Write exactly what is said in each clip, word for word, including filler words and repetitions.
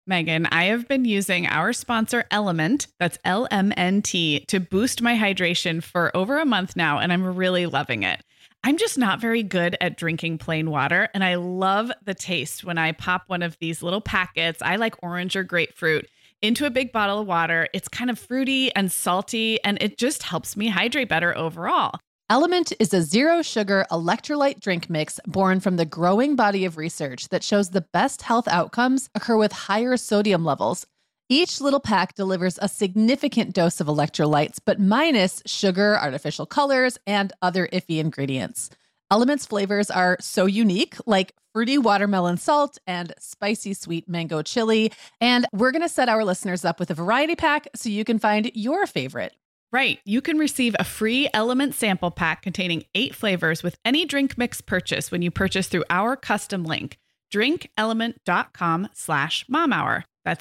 Megan, I have been using our sponsor Element, that's L M N T, to boost my hydration for over a month now, and I'm really loving it. I'm just not very good at drinking plain water, and I love the taste when I pop one of these little packets. I like orange or grapefruit into a big bottle of water. It's kind of fruity and salty, and it just helps me hydrate better overall. Element is a zero-sugar electrolyte drink mix born from the growing body of research that shows the best health outcomes occur with higher sodium levels. Each little pack delivers a significant dose of electrolytes, but minus sugar, artificial colors, and other iffy ingredients. Element's flavors are so unique, like fruity watermelon salt and spicy sweet mango chili. And we're going to set our listeners up with a variety pack so you can find your favorite. Right. You can receive a free Element sample pack containing eight flavors with any drink mix purchase when you purchase through our custom link, drinkelement.com slash mom hour. That's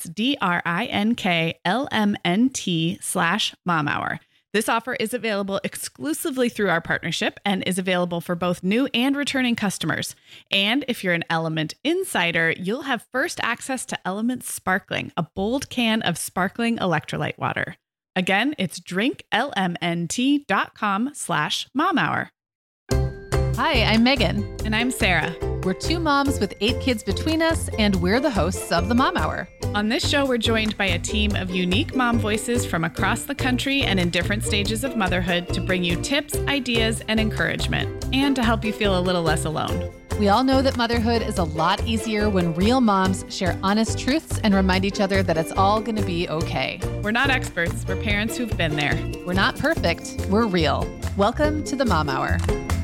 D-R-I-N-K-L-M-N-T slash mom hour. This offer is available exclusively through our partnership and is available for both new and returning customers. And if you're an Element insider, you'll have first access to Element Sparkling, a bold can of sparkling electrolyte water. Again, it's drinklmnt.com slash mom hour. Hi, I'm Megan. And I'm Sarah. We're two moms with eight kids between us, and we're the hosts of the Mom Hour. On this show, we're joined by a team of unique mom voices from across the country and in different stages of motherhood to bring you tips, ideas, and encouragement, and to help you feel a little less alone. We all know that motherhood is a lot easier when real moms share honest truths and remind each other that it's all going to be okay. We're not experts. We're parents who've been there. We're not perfect. We're real. Welcome to the Mom Hour.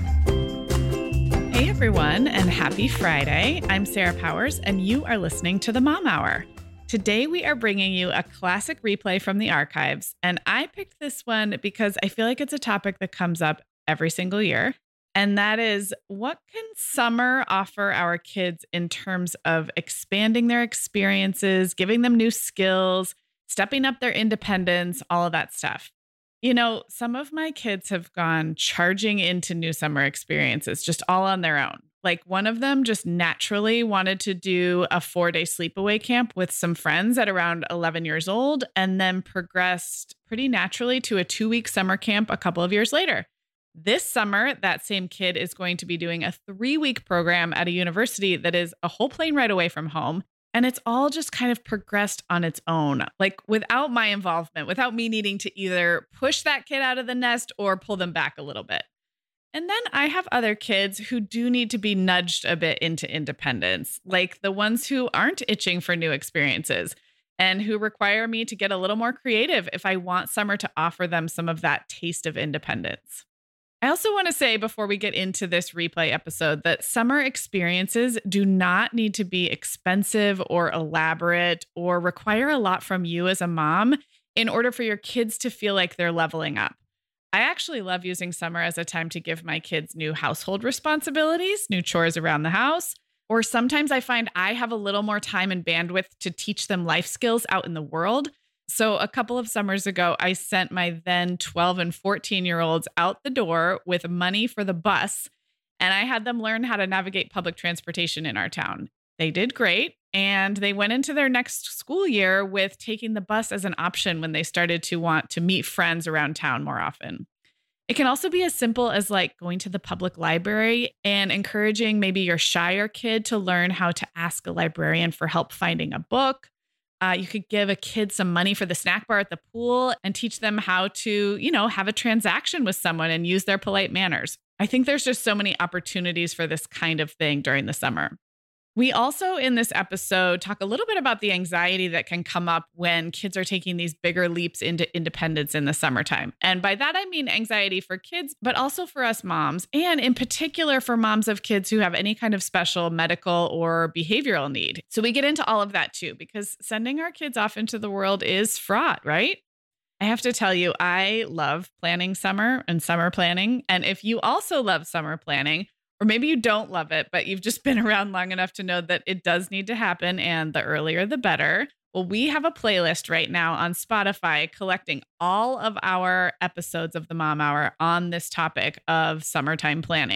Hey, everyone, and happy Friday. I'm Sarah Powers, and you are listening to the Mom Hour. Today, we are bringing you a classic replay from the archives, and I picked this one because I feel like it's a topic that comes up every single year. And that is, what can summer offer our kids in terms of expanding their experiences, giving them new skills, stepping up their independence, all of that stuff. You know, some of my kids have gone charging into new summer experiences, just all on their own. Like one of them just naturally wanted to do a four-day sleepaway camp with some friends at around eleven years old, and then progressed pretty naturally to a two-week summer camp a couple of years later. This summer, that same kid is going to be doing a three-week program at a university that is a whole plane ride away from home. And it's all just kind of progressed on its own, like without my involvement, without me needing to either push that kid out of the nest or pull them back a little bit. And then I have other kids who do need to be nudged a bit into independence, like the ones who aren't itching for new experiences and who require me to get a little more creative if I want summer to offer them some of that taste of independence. I also want to say before we get into this replay episode that summer experiences do not need to be expensive or elaborate or require a lot from you as a mom in order for your kids to feel like they're leveling up. I actually love using summer as a time to give my kids new household responsibilities, new chores around the house, or sometimes I find I have a little more time and bandwidth to teach them life skills out in the world. So a couple of summers ago, I sent my then twelve and fourteen year olds out the door with money for the bus, and I had them learn how to navigate public transportation in our town. They did great, and they went into their next school year with taking the bus as an option when they started to want to meet friends around town more often. It can also be as simple as like going to the public library and encouraging maybe your shyer kid to learn how to ask a librarian for help finding a book. Uh, you could give a kid some money for the snack bar at the pool and teach them how to, you know, have a transaction with someone and use their polite manners. I think there's just so many opportunities for this kind of thing during the summer. We also, in this episode, talk a little bit about the anxiety that can come up when kids are taking these bigger leaps into independence in the summertime. And by that, I mean anxiety for kids, but also for us moms, and in particular for moms of kids who have any kind of special medical or behavioral need. So we get into all of that too, because sending our kids off into the world is fraught, right? I have to tell you, I love planning summer and summer planning. And if you also love summer planning, or maybe you don't love it, but you've just been around long enough to know that it does need to happen, and the earlier the better. Well, we have a playlist right now on Spotify collecting all of our episodes of the Mom Hour on this topic of summertime planning.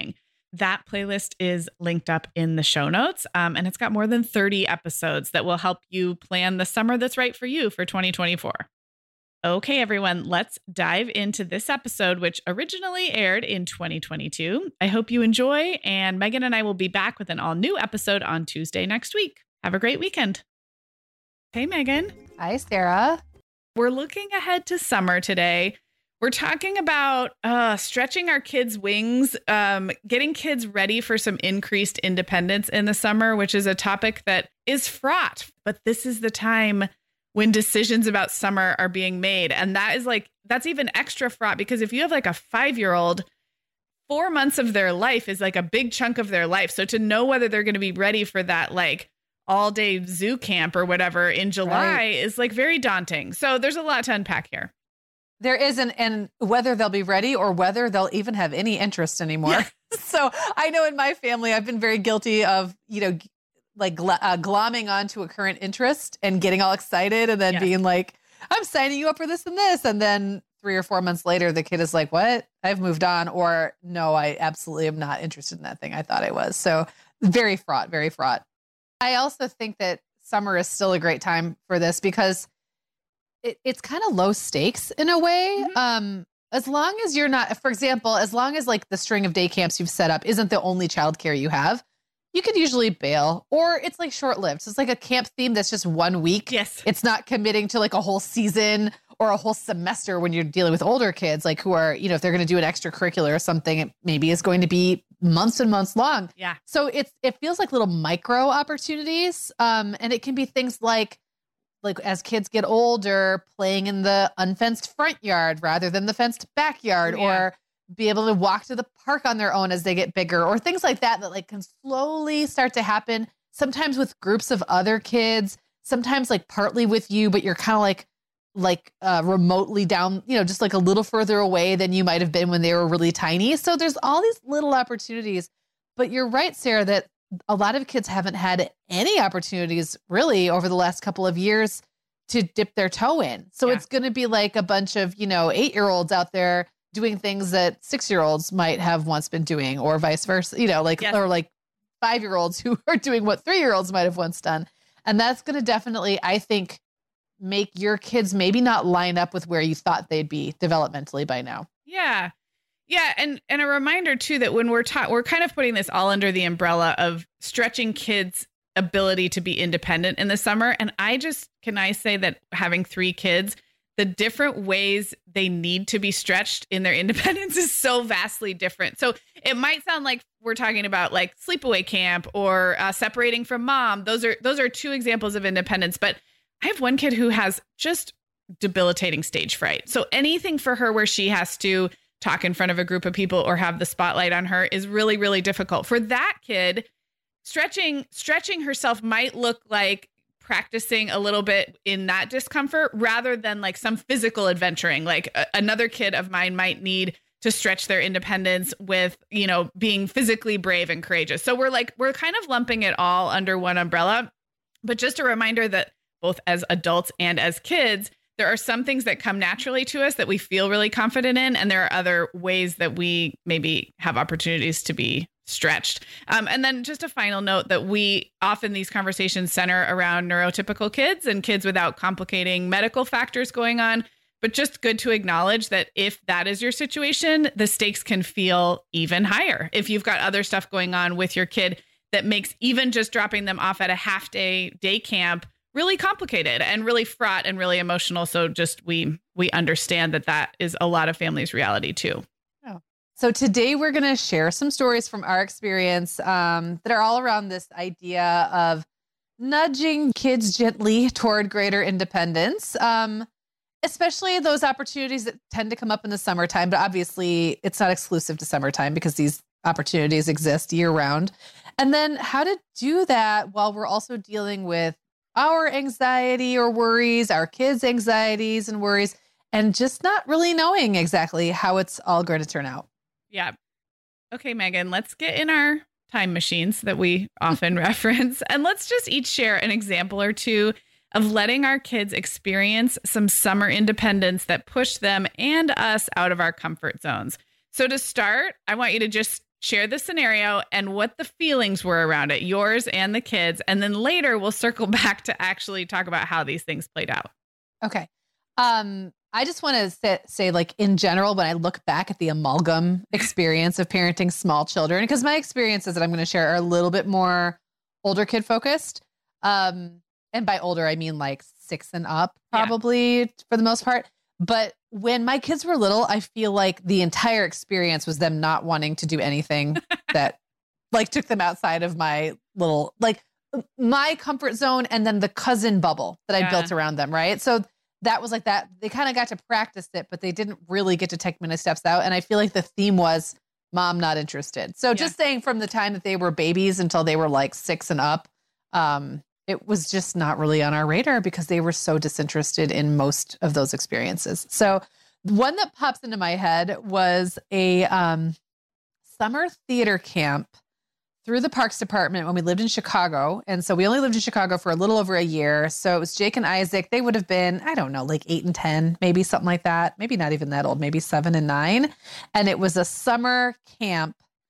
that playlist is linked up in the show notes. Um, and it's got more than thirty episodes that will help you plan the summer that's right for you for twenty twenty-four. Okay, everyone, let's dive into this episode, which originally aired in twenty twenty-two. I hope you enjoy, and Megan and I will be back with an all new episode on Tuesday next week. Have a great weekend. Hey, Megan. Hi, Sarah. We're looking ahead to summer today. We're talking about uh, stretching our kids' wings, um, getting kids ready for some increased independence in the summer, which is a topic that is fraught. But this is the time when decisions about summer are being made. And that is like, that's even extra fraught because if you have like a five-year-old, four months of their life is like a big chunk of their life. So to know whether they're going to be ready for that, like all day zoo camp or whatever in July right. is like very daunting. So there's a lot to unpack here. There isn't, and whether they'll be ready or whether they'll even have any interest anymore. Yeah. So I know in my family, I've been very guilty of, you know, like gl- uh, glomming onto a current interest and getting all excited and then yes. being like, I'm signing you up for this and this. And then three or four months later, the kid is like, what? I've moved on. Or no, I absolutely am not interested in that thing I thought I was. So very fraught, very fraught. I also think that summer is still a great time for this because it, it's kind of low stakes in a way. Mm-hmm. Um, as long as you're not, for example, as long as like the string of day camps you've set up isn't the only childcare you have, you could usually bail, or it's like short-lived. So it's like a camp theme that's just one week. Yes. It's not committing to like a whole season or a whole semester when you're dealing with older kids, like who are, you know, if they're going to do an extracurricular or something, it maybe is going to be months and months long. Yeah. So it's, it feels like little micro opportunities. Um, and it can be things like, like as kids get older, playing in the unfenced front yard rather than the fenced backyard, oh, yeah. or be able to walk to the park on their own as they get bigger, or things like that, that like can slowly start to happen. Sometimes with groups of other kids, sometimes like partly with you, but you're kind of like, like uh, remotely down, you know, just like a little further away than you might have been when they were really tiny. So there's all these little opportunities, but you're right, Sarah, that a lot of kids haven't had any opportunities really over the last couple of years to dip their toe in. So yeah. it's going to be like a bunch of, you know, eight-year-olds out there doing things that six-year-olds might have once been doing, or vice versa, you know, like, yes. or like five-year-olds who are doing what three-year-olds might have once done. And that's going to definitely, I think, make your kids maybe not line up with where you thought they'd be developmentally by now. Yeah. Yeah. And, and a reminder too, that when we're taught, we're kind of putting this all under the umbrella of stretching kids' ability to be independent in the summer. And I just, can I say that having three kids, the different ways they need to be stretched in their independence is so vastly different. So it might sound like we're talking about like sleepaway camp or uh, separating from mom. Those are, those are two examples of independence, but I have one kid who has just debilitating stage fright. So anything for her where she has to talk in front of a group of people or have the spotlight on her is really, really difficult. For that kid, stretching, stretching herself might look like practicing a little bit in that discomfort rather than like some physical adventuring. Like a, another kid of mine might need to stretch their independence with, you know, being physically brave and courageous. So we're like, we're kind of lumping it all under one umbrella, but just a reminder that both as adults and as kids, there are some things that come naturally to us that we feel really confident in. And there are other ways that we maybe have opportunities to be stretched. Um, and then just a final note that we often these conversations center around neurotypical kids and kids without complicating medical factors going on. But just good to acknowledge that if that is your situation, the stakes can feel even higher. If you've got other stuff going on with your kid that makes even just dropping them off at a half day day camp really complicated and really fraught and really emotional. So just we we understand that that is a lot of families' reality too. Oh. So today we're going to share some stories from our experience um, that are all around this idea of nudging kids gently toward greater independence, um, especially those opportunities that tend to come up in the summertime. But obviously it's not exclusive to summertime because these opportunities exist year round. And then how to do that while we're also dealing with our anxiety or worries, our kids' anxieties and worries, and just not really knowing exactly how it's all going to turn out. Yeah. Okay, Megan, let's get in our time machines that we often reference, and let's just each share an example or two of letting our kids experience some summer independence that push them and us out of our comfort zones. So to start, I want you to just share the scenario and what the feelings were around it, yours and the kids. And then later we'll circle back to actually talk about how these things played out. Okay. Um, I just want to say, say, like, in general, when I look back at the amalgam experience of parenting small children, because my experiences that I'm going to share are a little bit more older kid focused. Um, and by older, I mean like six and up, probably yeah. for the most part. But when my kids were little, I feel like the entire experience was them not wanting to do anything that like took them outside of my little, like my comfort zone and then the cousin bubble that yeah. I built around them. Right. So that was like that. They kind of got to practice it, but they didn't really get to take many steps out. And I feel like the theme was mom not interested. So yeah. just saying from the time that they were babies until they were like six and up, um, it was just not really on our radar because they were so disinterested in most of those experiences. So one that pops into my head was a um, summer theater camp through the Parks Department when we lived in Chicago. And so we only lived in Chicago for a little over a year. So it was Jake and Isaac. They would have been, I don't know, like eight and ten, maybe something like that. Maybe not even that old, maybe seven and nine. And it was a summer camp.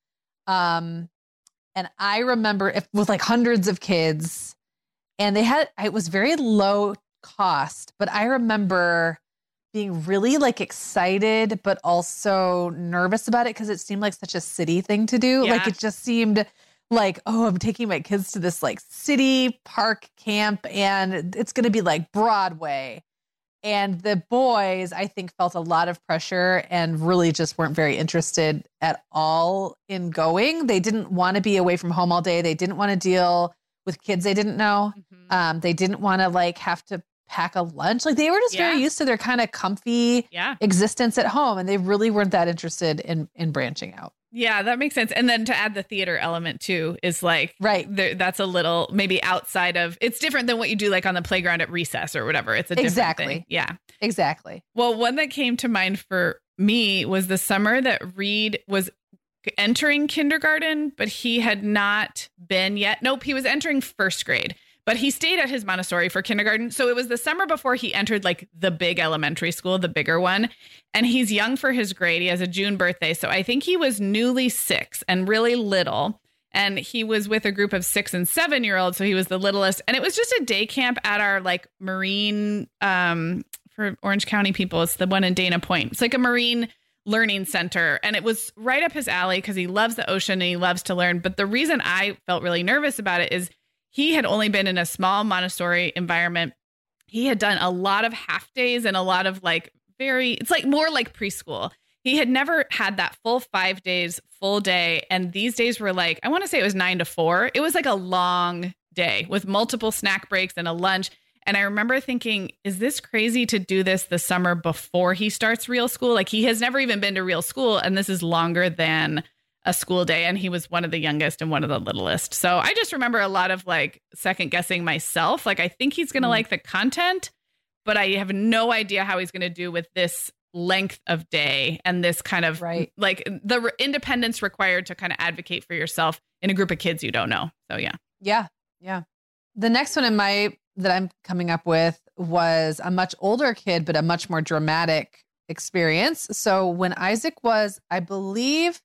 Um, and I remember it was like hundreds of kids and they had, it was very low cost, but I remember being really like excited, but also nervous about it because it seemed like such a city thing to do. Yeah. Like it just seemed like, oh, I'm taking my kids to this like city park camp and it's going to be like Broadway. And the boys, I think, felt a lot of pressure and really just weren't very interested at all in going. They didn't want to be away from home all day. They didn't want to deal with kids they didn't know. Mm-hmm. Um, they didn't want to like have to pack a lunch. Like they were just yeah. very used to their kind of comfy yeah. existence at home. And they really weren't that interested in, in branching out. Yeah, that makes sense. And then to add the theater element too is like, right. There, that's a little maybe outside of, it's different than what you do like on the playground at recess or whatever. It's a different exactly. thing. Yeah, exactly. Well, one that came to mind for me was the summer that Reed was entering kindergarten, but he had not been yet. Nope. He was entering first grade. But he stayed at his Montessori for kindergarten. So it was the summer before he entered like the big elementary school, the bigger one. And he's young for his grade. He has a June birthday. So I think he was newly six and really little. And he was with a group of six and seven year olds. So he was the littlest. And it was just a day camp at our like marine um, for Orange County people. It's the one in Dana Point. It's like a marine learning center. And it was right up his alley because he loves the ocean and he loves to learn. But the reason I felt really nervous about it is he had only been in a small Montessori environment. He had done a lot of half days and a lot of like very, it's like more like preschool. He had never had that full five days, full day. And these days were like, I want to say it was nine to four. It was like a long day with multiple snack breaks and a lunch. And I remember thinking, is this crazy to do this the summer before he starts real school? Like he has never even been to real school. And this is longer than a school day. And he was one of the youngest and one of the littlest. So I just remember a lot of like second guessing myself. Like, I think he's going to mm. like the content, but I have no idea how he's going to do with this length of day and this kind of right. like the re- independence required to kind of advocate for yourself in a group of kids you don't know. So yeah. Yeah. Yeah. The next one in my, that I'm coming up with was a much older kid, but a much more dramatic experience. So when Isaac was, I believe,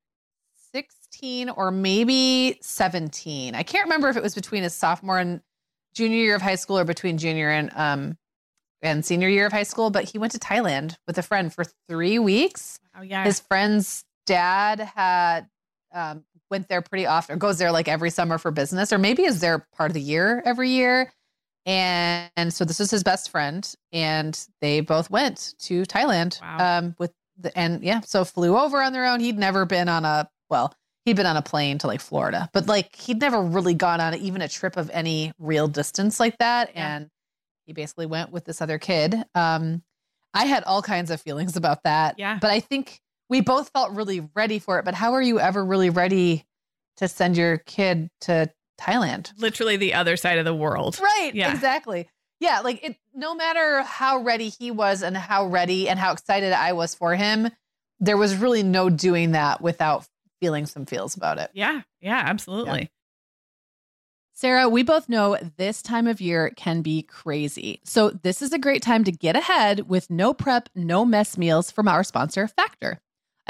sixteen or maybe seventeen. I can't remember if it was between his sophomore and junior year of high school or between junior and um and senior year of high school, but he went to Thailand with a friend for three weeks. Oh yeah. His friend's dad had um went there pretty often, or goes there like every summer for business, or maybe is there part of the year every year. And, and so this was his best friend and they both went to Thailand wow. um with the, and yeah, so flew over on their own. He'd never been on a Well, he'd been on a plane to like Florida, but like he'd never really gone on even a trip of any real distance like that. Yeah. And he basically went with this other kid. Um, I had all kinds of feelings about that. Yeah. But I think we both felt really ready for it. But how are you ever really ready to send your kid to Thailand? Literally the other side of the world. Right. Yeah. Exactly. Yeah. Like it, no matter how ready he was and how ready and how excited I was for him, there was really no doing that without feeling some feels about it. Yeah. Yeah, absolutely. Yeah. Sarah, we both know this time of year can be crazy. So this is a great time to get ahead with no prep, no mess meals from our sponsor, Factor.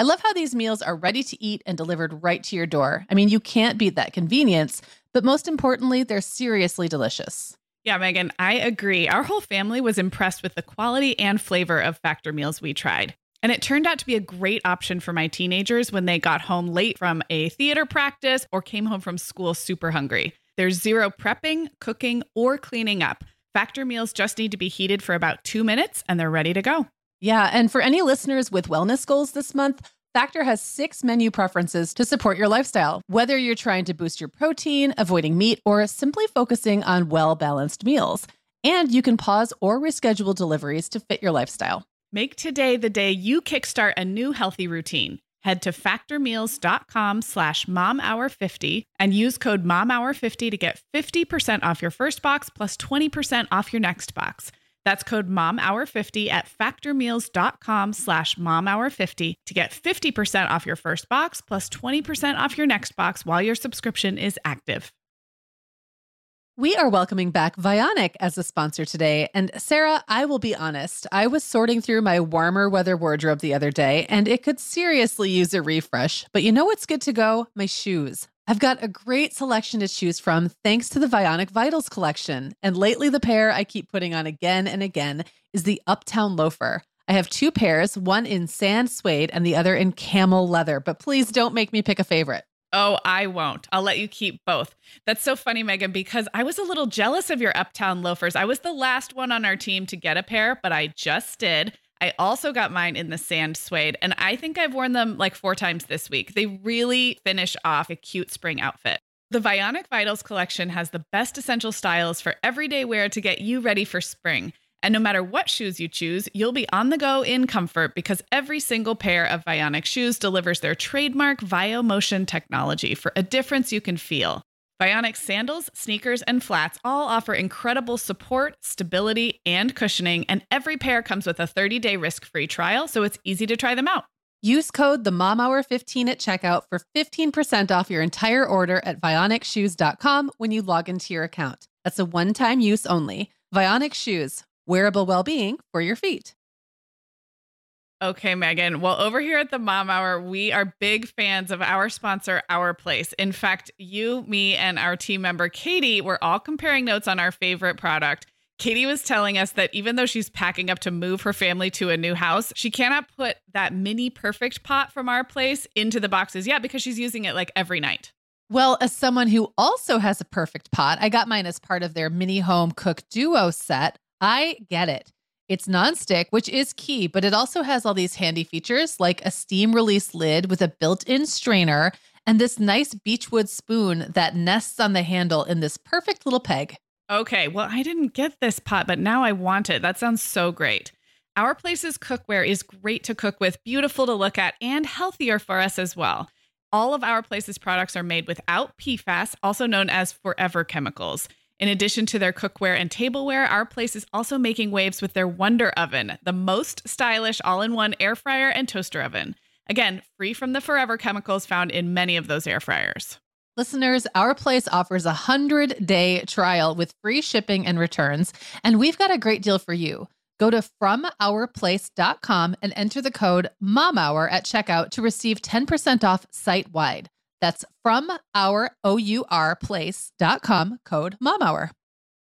I love how these meals are ready to eat and delivered right to your door. I mean, you can't beat that convenience, but most importantly, they're seriously delicious. Yeah, Megan, I agree. Our whole family was impressed with the quality and flavor of Factor meals we tried. And it turned out to be a great option for my teenagers when they got home late from a theater practice or came home from school super hungry. There's zero prepping, cooking, or cleaning up. Factor meals just need to be heated for about two minutes and they're ready to go. Yeah, and for any listeners with wellness goals this month, Factor has six menu preferences to support your lifestyle, whether you're trying to boost your protein, avoiding meat, or simply focusing on well-balanced meals. And you can pause or reschedule deliveries to fit your lifestyle. Make today the day you kickstart a new healthy routine. Head to factormeals.com slash momhour50 and use code momhour fifty to get fifty percent off your first box plus twenty percent off your next box. That's code momhour fifty at factormeals.com slash momhour50 to get fifty percent off your first box plus twenty percent off your next box while your subscription is active. We are welcoming back Vionic as a sponsor today. And Sarah, I will be honest, I was sorting through my warmer weather wardrobe the other day, and it could seriously use a refresh. But you know what's good to go? My shoes. I've got a great selection to choose from thanks to the Vionic Vitals collection. And lately, the pair I keep putting on again and again is the Uptown Loafer. I have two pairs, one in sand suede and the other in camel leather, but please don't make me pick a favorite. Oh, I won't. I'll let you keep both. That's so funny, Megan, because I was a little jealous of your Uptown loafers. I was the last one on our team to get a pair, but I just did. I also got mine in the sand suede, and I think I've worn them like four times this week. They really finish off a cute spring outfit. The Vionic Vitals collection has the best essential styles for everyday wear to get you ready for spring. And no matter what shoes you choose, you'll be on the go in comfort because every single pair of Vionic shoes delivers their trademark VioMotion technology for a difference you can feel. Vionic sandals, sneakers, and flats all offer incredible support, stability, and cushioning, and every pair comes with a thirty-day risk-free trial, so it's easy to try them out. Use code the mom hour fifteen at checkout for fifteen percent off your entire order at vionic shoes dot com when you log into your account. That's a one-time use only. Vionic Shoes. Wearable well-being for your feet. Okay, Megan. Well, over here at the Mom Hour, we are big fans of our sponsor, Our Place. In fact, you, me, and our team member, Katie, were all comparing notes on our favorite product. Katie was telling us that even though she's packing up to move her family to a new house, she cannot put that mini perfect pot from Our Place into the boxes yet because she's using it like every night. Well, as someone who also has a perfect pot, I got mine as part of their mini home cook duo set. I get it. It's nonstick, which is key, but it also has all these handy features like a steam release lid with a built-in strainer and this nice beechwood spoon that nests on the handle in this perfect little peg. Okay, well, I didn't get this pot, but now I want it. That sounds so great. Our Place's cookware is great to cook with, beautiful to look at, and healthier for us as well. All of Our Place's products are made without P FAS, also known as forever chemicals. In addition to their cookware and tableware, Our Place is also making waves with their Wonder Oven, the most stylish all-in-one air fryer and toaster oven. Again, free from the forever chemicals found in many of those air fryers. Listeners, Our Place offers a one hundred day trial with free shipping and returns, and we've got a great deal for you. Go to from our place dot com and enter the code MOMHOUR at checkout to receive ten percent off site-wide. That's from our O U R place dot com, code MOMHOUR.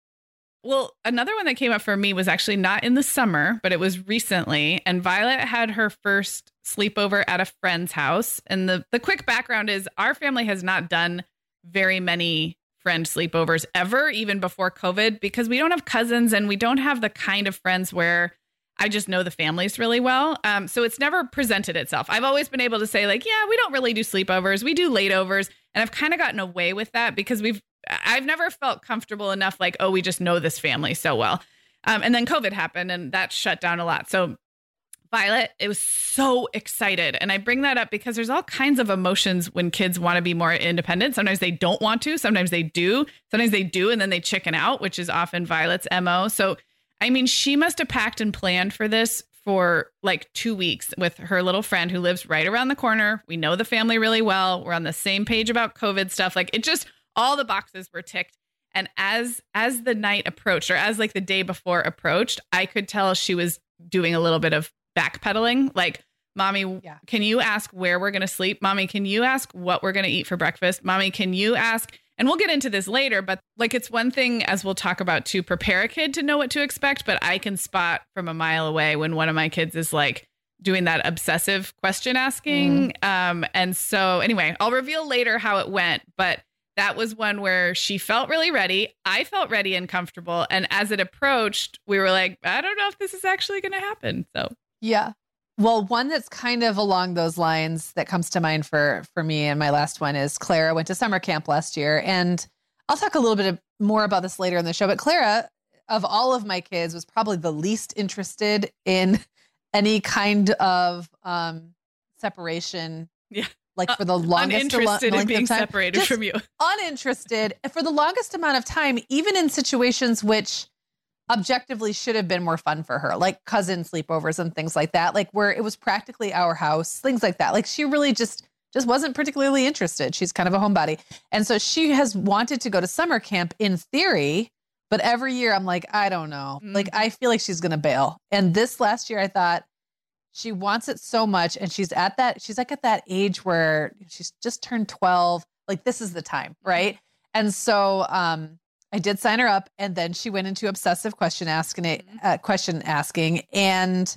Well, another one that came up for me was actually not in the summer, but it was recently. And Violet had her first sleepover at a friend's house. And the, the quick background is our family has not done very many friend sleepovers ever, even before COVID, because we don't have cousins and we don't have the kind of friends where I just know the families really well. Um, so it's never presented itself. I've always been able to say like, yeah, we don't really do sleepovers. We do lateovers. And I've kind of gotten away with that because we've, I've never felt comfortable enough like, oh, we just know this family so well. Um, and then COVID happened and that shut down a lot. So Violet, it was so excited. And I bring that up because there's all kinds of emotions when kids want to be more independent. Sometimes they don't want to, sometimes they do, sometimes they do. And then they chicken out, which is often Violet's M O. So I mean, she must have packed and planned for this for like two weeks with her little friend who lives right around the corner. We know the family really well. We're on the same page about COVID stuff. Like it just, all the boxes were ticked. And as, as the night approached or as like the day before approached, I could tell she was doing a little bit of backpedaling. Like Mommy, Yeah. can you ask where we're going to sleep? Mommy, can you ask what we're going to eat for breakfast? Mommy, can you ask? And we'll get into this later, but like it's one thing, as we'll talk about, to prepare a kid to know what to expect. But I can spot from a mile away when one of my kids is like doing that obsessive question asking. Mm. Um, and so anyway, I'll reveal later how it went. But that was one where she felt really ready. I felt ready and comfortable. And as it approached, we were like, I don't know if this is actually going to happen. So, yeah. Well, one that's kind of along those lines that comes to mind for, for me and my last one is Clara went to summer camp last year. And I'll talk a little bit of, more about this later in the show. But Clara, of all of my kids, was probably the least interested in any kind of um, separation. Yeah. Like for the uh, longest uninterested lo- in being time, separated from you. Uninterested for the longest amount of time, even in situations which objectively should have been more fun for her, like cousin sleepovers and things like that, like where it was practically our house, things like that. Like she really just just wasn't particularly interested. She's kind of a homebody. And so she has wanted to go to summer camp in theory, but every year I'm like, I don't know. Mm-hmm. Like I feel like she's going to bail. And this last year I thought, she wants it so much. And she's at that, she's like at that age where she's just turned twelve. Like this is the time. Right. And so um, I did sign her up, and then she went into obsessive question asking it, uh, question asking and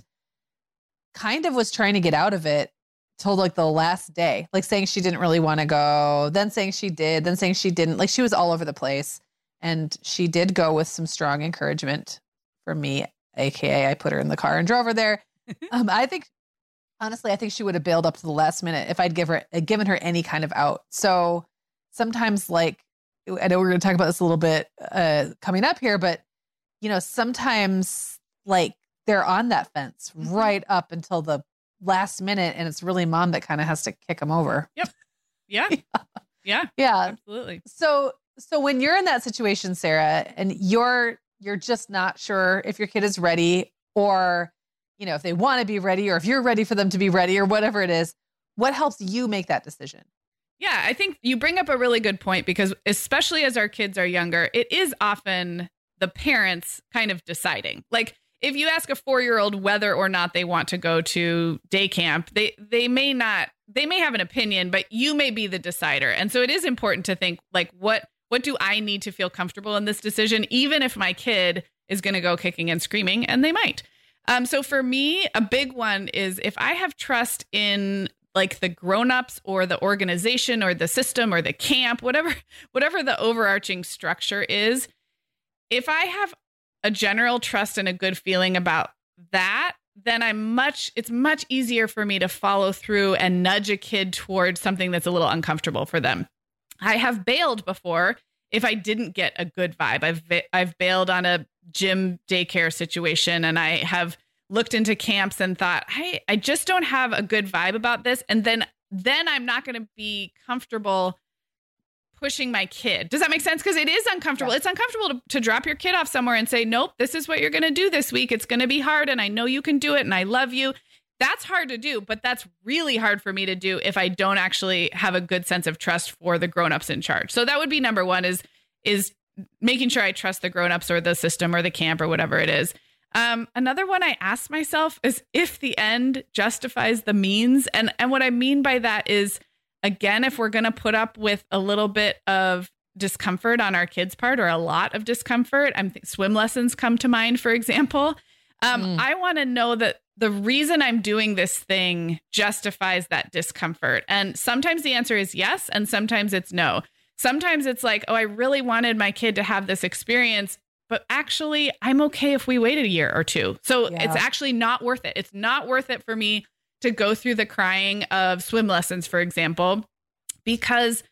kind of was trying to get out of it till like the last day, like saying she didn't really want to go, then saying she did, then saying she didn't. Like she was all over the place. And she did go with some strong encouragement from me, A K A I put her in the car and drove her there. um, I think, honestly, I think she would have bailed up to the last minute if I'd give her, uh, given her any kind of out. So sometimes, like, I know we're going to talk about this a little bit uh, coming up here, but, you know, sometimes like they're on that fence mm-hmm. right up until the last minute. And it's really mom that kind of has to kick them over. Yep. Yeah. yeah. Yeah. Yeah. Absolutely. So, so when you're in that situation, Sarah, and you're, you're just not sure if your kid is ready, or, you know, if they want to be ready, or if you're ready for them to be ready, or whatever it is, what helps you make that decision? Yeah, I think you bring up a really good point, because especially as our kids are younger, it is often the parents kind of deciding. Like if you ask a four-year-old whether or not they want to go to day camp, they they may not, they may have an opinion, but you may be the decider. And so it is important to think like, what what do I need to feel comfortable in this decision, even if my kid is going to go kicking and screaming, and they might. Um, so for me, a big one is if I have trust in like the grownups or the organization or the system or the camp, whatever, whatever the overarching structure is, if I have a general trust and a good feeling about that, then I'm much, it's much easier for me to follow through and nudge a kid towards something that's a little uncomfortable for them. I have bailed before if I didn't get a good vibe. I've, I've bailed on a gym daycare situation, and I have looked into camps and thought, hey, I just don't have a good vibe about this. And then, then I'm not going to be comfortable pushing my kid. Does that make sense? Because it is uncomfortable. Yeah. It's uncomfortable to, to drop your kid off somewhere and say, nope, this is what you're going to do this week. It's going to be hard. And I know you can do it. And I love you. That's hard to do, but that's really hard for me to do if I don't actually have a good sense of trust for the grownups in charge. So that would be number one, is, is making sure I trust the grownups or the system or the camp or whatever it is. Um, another one I ask myself is if the end justifies the means. And, and what I mean by that is, again, if we're going to put up with a little bit of discomfort on our kids' part, or a lot of discomfort, I'm th- swim lessons come to mind, for example. Um, mm. I want to know that the reason I'm doing this thing justifies that discomfort. And sometimes the answer is yes, and sometimes it's no. Sometimes it's like, oh, I really wanted my kid to have this experience, but actually I'm okay if we waited a year or two. So yeah. It's actually not worth it. It's not worth it for me to go through the crying of swim lessons, for example, because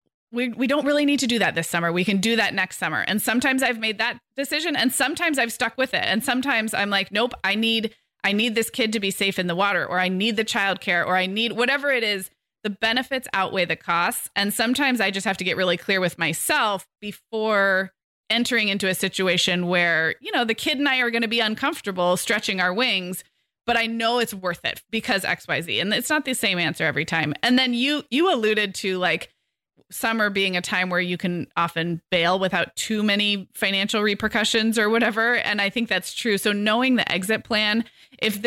we we don't really need to do that this summer. We can do that next summer. And sometimes I've made that decision, and sometimes I've stuck with it. And sometimes I'm like, nope, I need I need this kid to be safe in the water, or I need the childcare, or I need whatever it is. The benefits outweigh the costs. And sometimes I just have to get really clear with myself before entering into a situation where, you know, the kid and I are going to be uncomfortable stretching our wings, but I know it's worth it because X, Y, Z. And it's not the same answer every time. And then you, you alluded to like summer being a time where you can often bail without too many financial repercussions or whatever. And I think that's true. So knowing the exit plan, if this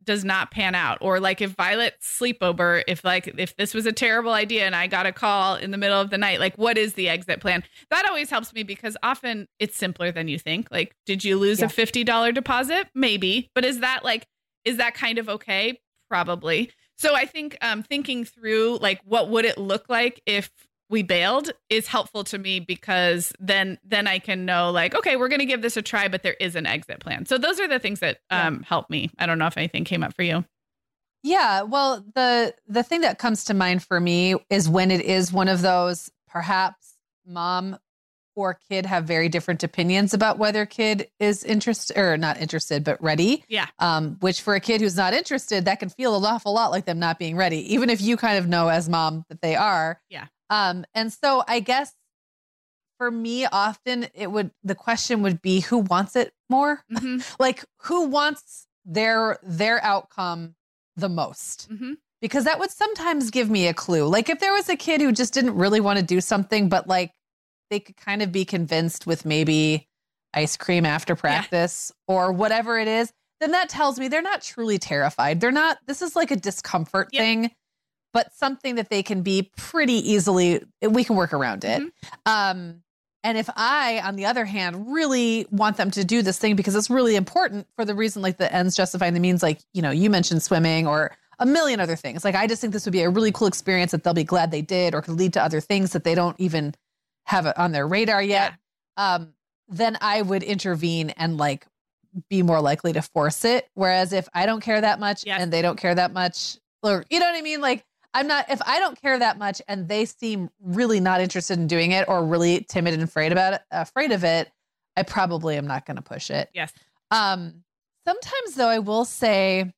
does not pan out, or like if Violet's sleepover, if like if this was a terrible idea and I got a call in the middle of the night, like what is the exit plan? That always helps me because often it's simpler than you think. Like, did you lose yeah. a fifty dollars deposit? Maybe, but is that like, is that kind of okay? Probably. So I think um, thinking through like what would it look like if we bailed is helpful to me, because then then I can know like, okay, we're going to give this a try, but there is an exit plan. So those are the things that um, yeah. help me. I don't know if anything came up for you. Yeah, well, the the thing that comes to mind for me is when it is one of those, perhaps mom or kid have very different opinions about whether kid is interested or not interested, but ready. Yeah. Um, which for a kid who's not interested, that can feel an awful lot like them not being ready, even if you kind of know as mom that they are. Yeah. Um, and so I guess for me, often it would, the question would be who wants it more? Mm-hmm. Like who wants their, their outcome the most? Mm-hmm. Because that would sometimes give me a clue. Like if there was a kid who just didn't really want to do something, but like they could kind of be convinced with maybe ice cream after practice yeah. or whatever it is, then that tells me they're not truly terrified. They're not, this is like a discomfort yep. thing, but something that they can be pretty easily, we can work around it. Mm-hmm. Um, and if I, on the other hand, really want them to do this thing because it's really important for the reason like the ends justifying the means, like, you know, you mentioned swimming or a million other things. Like, I just think this would be a really cool experience that they'll be glad they did, or could lead to other things that they don't even have it on their radar yet. Yeah. Um, then I would intervene and like be more likely to force it. Whereas if I don't care that much yes. and they don't care that much, or you know what I mean? Like, I'm not, if I don't care that much and they seem really not interested in doing it or really timid and afraid about it, afraid of it, I probably am not going to push it. Yes. Um, sometimes though, I will say,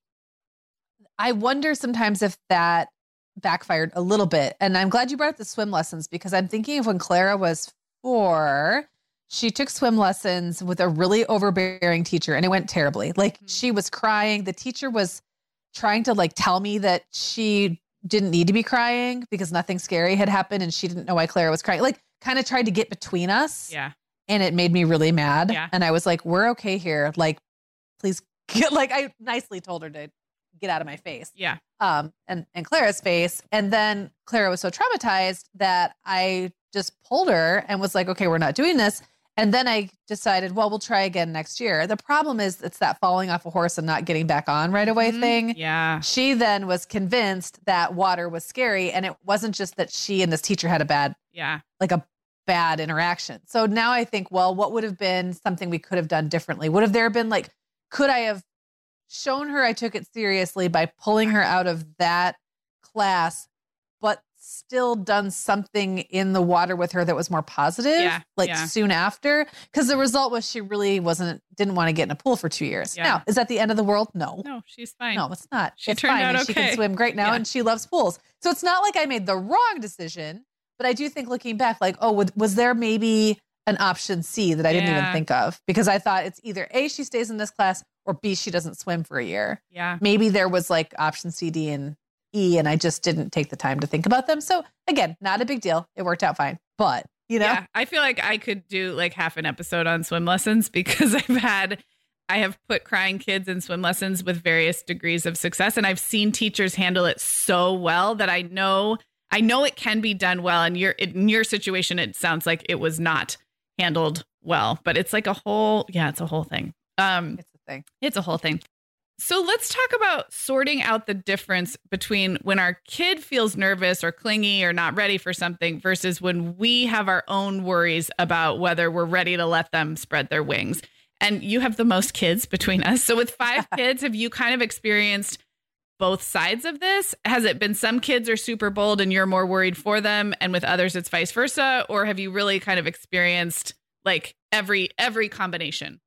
I wonder sometimes if that backfired a little bit. And I'm glad you brought up the swim lessons, because I'm thinking of when Clara was four, she took swim lessons with a really overbearing teacher and it went terribly. Like mm-hmm. she was crying. The teacher was trying to like tell me that she didn't need to be crying because nothing scary had happened and she didn't know why Clara was crying. Like kind of tried to get between us. Yeah. And it made me really mad. Yeah. And I was like, we're okay here. Like, please get, like, I nicely told her to get out of my face. Yeah. Um, and, and Clara's face. And then Clara was so traumatized that I just pulled her and was like, okay, we're not doing this. And then I decided, well, we'll try again next year. The problem is it's that falling off a horse and not getting back on right away mm-hmm. thing. Yeah. She then was convinced that water was scary. And it wasn't just that she and this teacher had a bad, yeah, like a bad interaction. So now I think, well, what would have been something we could have done differently? Would have there been like, could I have shown her I took it seriously by pulling her out of that class, but still done something in the water with her that was more positive, yeah, like yeah. soon after? Because the result was she really wasn't, didn't want to get in a pool for two years. Yeah. Now, is that the end of the world? No. No, she's fine. No, it's not. She it's turned fine. out and okay. She can swim great now yeah. and she loves pools. So it's not like I made the wrong decision, but I do think looking back, like, oh, was, was there maybe an option C that I didn't yeah. even think of? Because I thought it's either A, she stays in this class, or B, she doesn't swim for a year. Yeah. Maybe there was like option C, D, and E, and I just didn't take the time to think about them. So again, not a big deal. It worked out fine. But, you know, yeah, I feel like I could do like half an episode on swim lessons because I've had, I have put crying kids in swim lessons with various degrees of success. And I've seen teachers handle it so well that I know, I know it can be done well. And your, in your situation, it sounds like it was not handled well, but it's like a whole, yeah, it's a whole thing. Um, it's a thing. It's a whole thing. So let's talk about sorting out the difference between when our kid feels nervous or clingy or not ready for something versus when we have our own worries about whether we're ready to let them spread their wings. And you have the most kids between us. So with five kids, have you kind of experienced both sides of this? Has it been some kids are super bold and you're more worried for them, and with others it's vice versa? Or have you really kind of experienced like every every combination?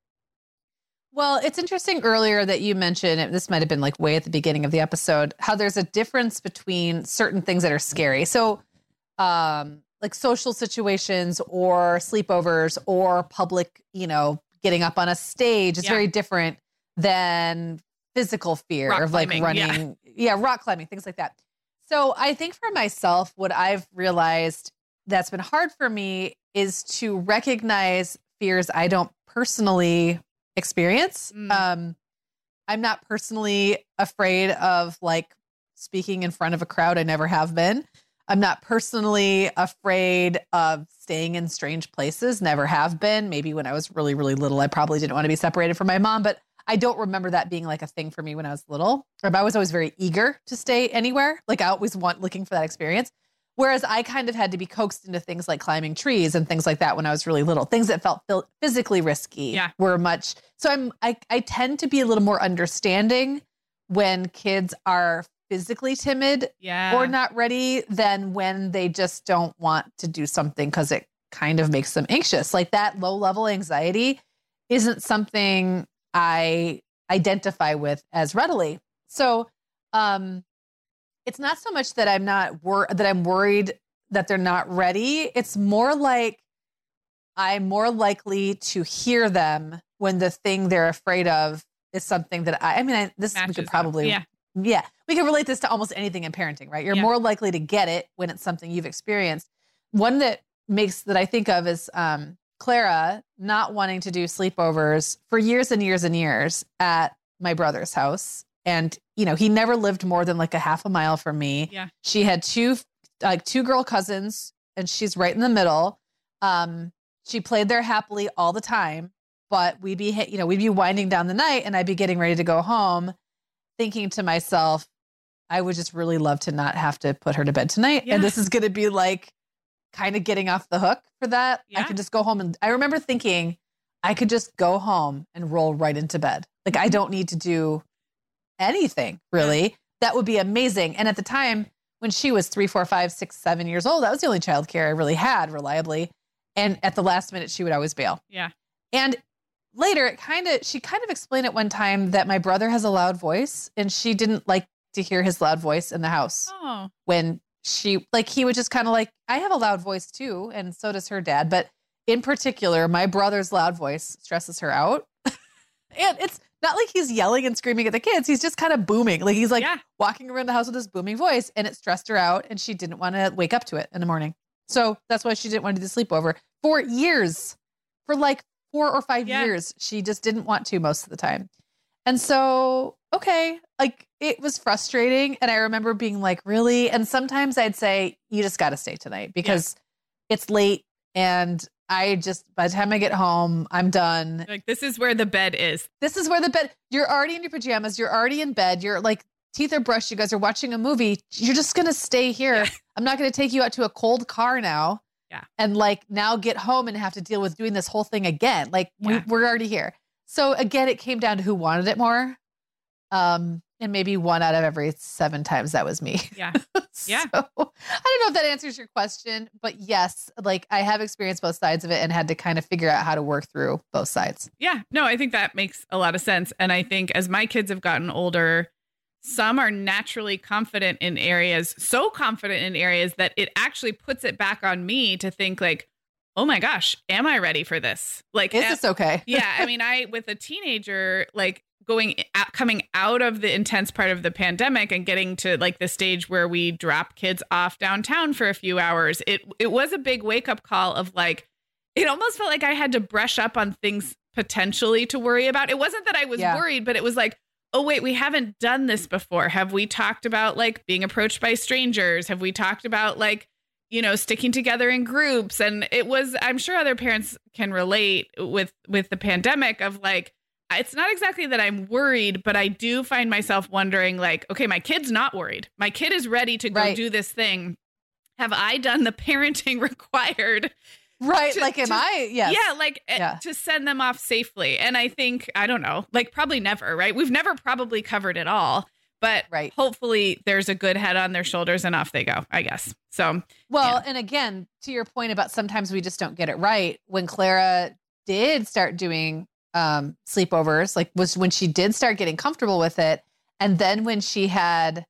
Well, it's interesting earlier that you mentioned, this might have been like way at the beginning of the episode, how there's a difference between certain things that are scary. So um, like social situations or sleepovers or public, you know, getting up on a stage is yeah. very different than physical fear rock of like climbing, running. Yeah. yeah, rock climbing, things like that. So I think for myself, what I've realized that's been hard for me is to recognize fears I don't personally experience. Mm. Um, I'm not personally afraid of like speaking in front of a crowd. I never have been. I'm not personally afraid of staying in strange places. Never have been. Maybe when I was really, really little, I probably didn't want to be separated from my mom, but I don't remember that being like a thing for me when I was little. I was always very eager to stay anywhere. Like I always want looking for that experience. Whereas I kind of had to be coaxed into things like climbing trees and things like that when I was really little. Things that felt physically risky yeah. were much. So I'm I I tend to be a little more understanding when kids are physically timid yeah. or not ready than when they just don't want to do something because it kind of makes them anxious. Like that low level anxiety isn't something I identify with as readily. So um, it's not so much that I'm not wor- that I'm worried that they're not ready. It's more like I'm more likely to hear them when the thing they're afraid of is something that I, I mean, I, this Matches we could probably, yeah. yeah, we can relate this to almost anything in parenting, right? You're yeah. more likely to get it when it's something you've experienced. One that makes that I think of is um, Clara not wanting to do sleepovers for years and years and years at my brother's house. And, you know, he never lived more than like a half a mile from me. Yeah. She had two, like two girl cousins and she's right in the middle. Um, she played there happily all the time, but we'd be, you know, we'd be winding down the night and I'd be getting ready to go home thinking to myself, I would just really love to not have to put her to bed tonight. Yeah. And this is going to be like kind of getting off the hook for that. Yeah. I could just go home. And I remember thinking I could just go home and roll right into bed. Like I don't need to do anything really. Yeah. That would be amazing. And at the time when she was three, four, five, six, seven years old, that was the only childcare I really had reliably. And at the last minute, she would always bail. Yeah. And later it kind of, she kind of explained at one time that my brother has a loud voice and she didn't like to hear his loud voice in the house. Oh. When she, like, he would just kind of like, I have a loud voice too. And so does her dad. But in particular, my brother's loud voice stresses her out. And it's not like he's yelling and screaming at the kids. He's just kind of booming. Like he's like yeah. walking around the house with this booming voice and it stressed her out and she didn't want to wake up to it in the morning. So that's why she didn't want to do the sleepover for years, for like four or five yeah. years. She just didn't want to most of the time. And so, okay, like it was frustrating. And I remember being like, really? And sometimes I'd say, you just got to stay tonight because yeah. it's late. And I just, by the time I get home, I'm done. Like, this is where the bed is. This is where the bed, you're already in your pajamas. You're already in bed. You're like, teeth are brushed. You guys are watching a movie. You're just going to stay here. Yeah. I'm not going to take you out to a cold car now. Yeah. And like now get home and have to deal with doing this whole thing again. Like yeah. we, we're already here. So again, it came down to who wanted it more. Um, and maybe one out of every seven times that was me. Yeah. so, Yeah. I don't know if that answers your question, but yes, like I have experienced both sides of it and had to kind of figure out how to work through both sides. Yeah. No, I think that makes a lot of sense. And I think as my kids have gotten older, some are naturally confident in areas, so confident in areas that it actually puts it back on me to think like, oh my gosh, am I ready for this? Like, is this okay? yeah. I mean, I, with a teenager, like going out, coming out of the intense part of the pandemic and getting to like the stage where we drop kids off downtown for a few hours, it, it was a big wake up call of like, it almost felt like I had to brush up on things potentially to worry about. It wasn't that I was yeah. worried, but it was like, oh, wait, we haven't done this before. Have we talked about like being approached by strangers? Have we talked about like, you know, sticking together in groups? And it was, I'm sure other parents can relate with, with the pandemic of like, it's not exactly that I'm worried, but I do find myself wondering like, okay, my kid's not worried. My kid is ready to go right. do this thing. Have I done the parenting required? Right. To, like, am to, I? Yes. Yeah. Like yeah. to send them off safely. And I think, I don't know, like probably never, right? We've never probably covered it all, but right. hopefully there's a good head on their shoulders and off they go, I guess. So, well, yeah. and again, to your point about sometimes we just don't get it right. When Clara did start doing um, sleepovers, like was when she did start getting comfortable with it. And then when she had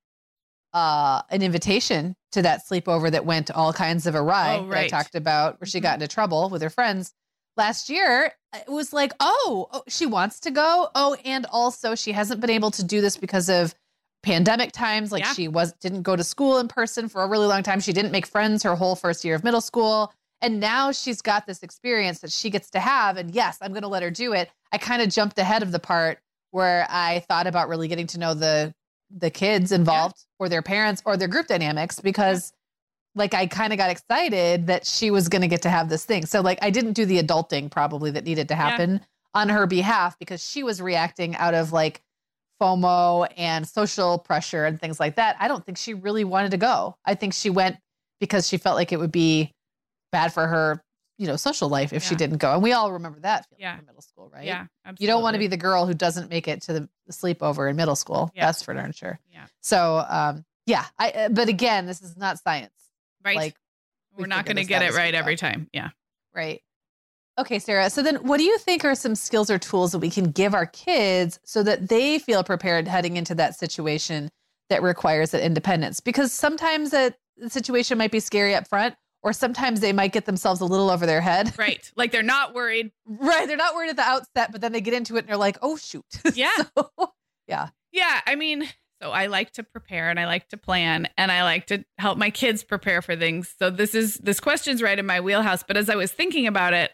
uh, an invitation to that sleepover that went all kinds of awry oh, right. that I talked about, where she got into trouble with her friends last year, it was like, oh, oh, she wants to go. Oh, and also she hasn't been able to do this because of pandemic times. Like yeah. she was, didn't go to school in person for a really long time. She didn't make friends her whole first year of middle school. And now she's got this experience that she gets to have. And yes, I'm going to let her do it. I kind of jumped ahead of the part where I thought about really getting to know the the kids involved yeah. or their parents or their group dynamics because yeah. like I kind of got excited that she was going to get to have this thing. So like I didn't do the adulting probably that needed to happen yeah. on her behalf because she was reacting out of like FOMO and social pressure and things like that. I don't think she really wanted to go. I think she went because she felt like it would be bad for her, you know, social life if yeah. she didn't go. And we all remember that feeling yeah. from middle school, right? Yeah, absolutely. You don't want to be the girl who doesn't make it to the sleepover in middle school. Yeah. That's for darn sure. Yeah. So, um, yeah, I, uh, but again, this is not science. Right. Like we're not going to get it right every time. Yeah. Right. Okay, Sarah. So then what do you think are some skills or tools that we can give our kids so that they feel prepared heading into that situation that requires that independence? Because sometimes that the situation might be scary up front, or sometimes they might get themselves a little over their head. Right. Like they're not worried. Right. They're not worried at the outset, but then they get into it and they're like, oh, shoot. Yeah. so, yeah. Yeah. I mean, so I like to prepare and I like to plan and I like to help my kids prepare for things. So this is, this question's right in my wheelhouse. But as I was thinking about it,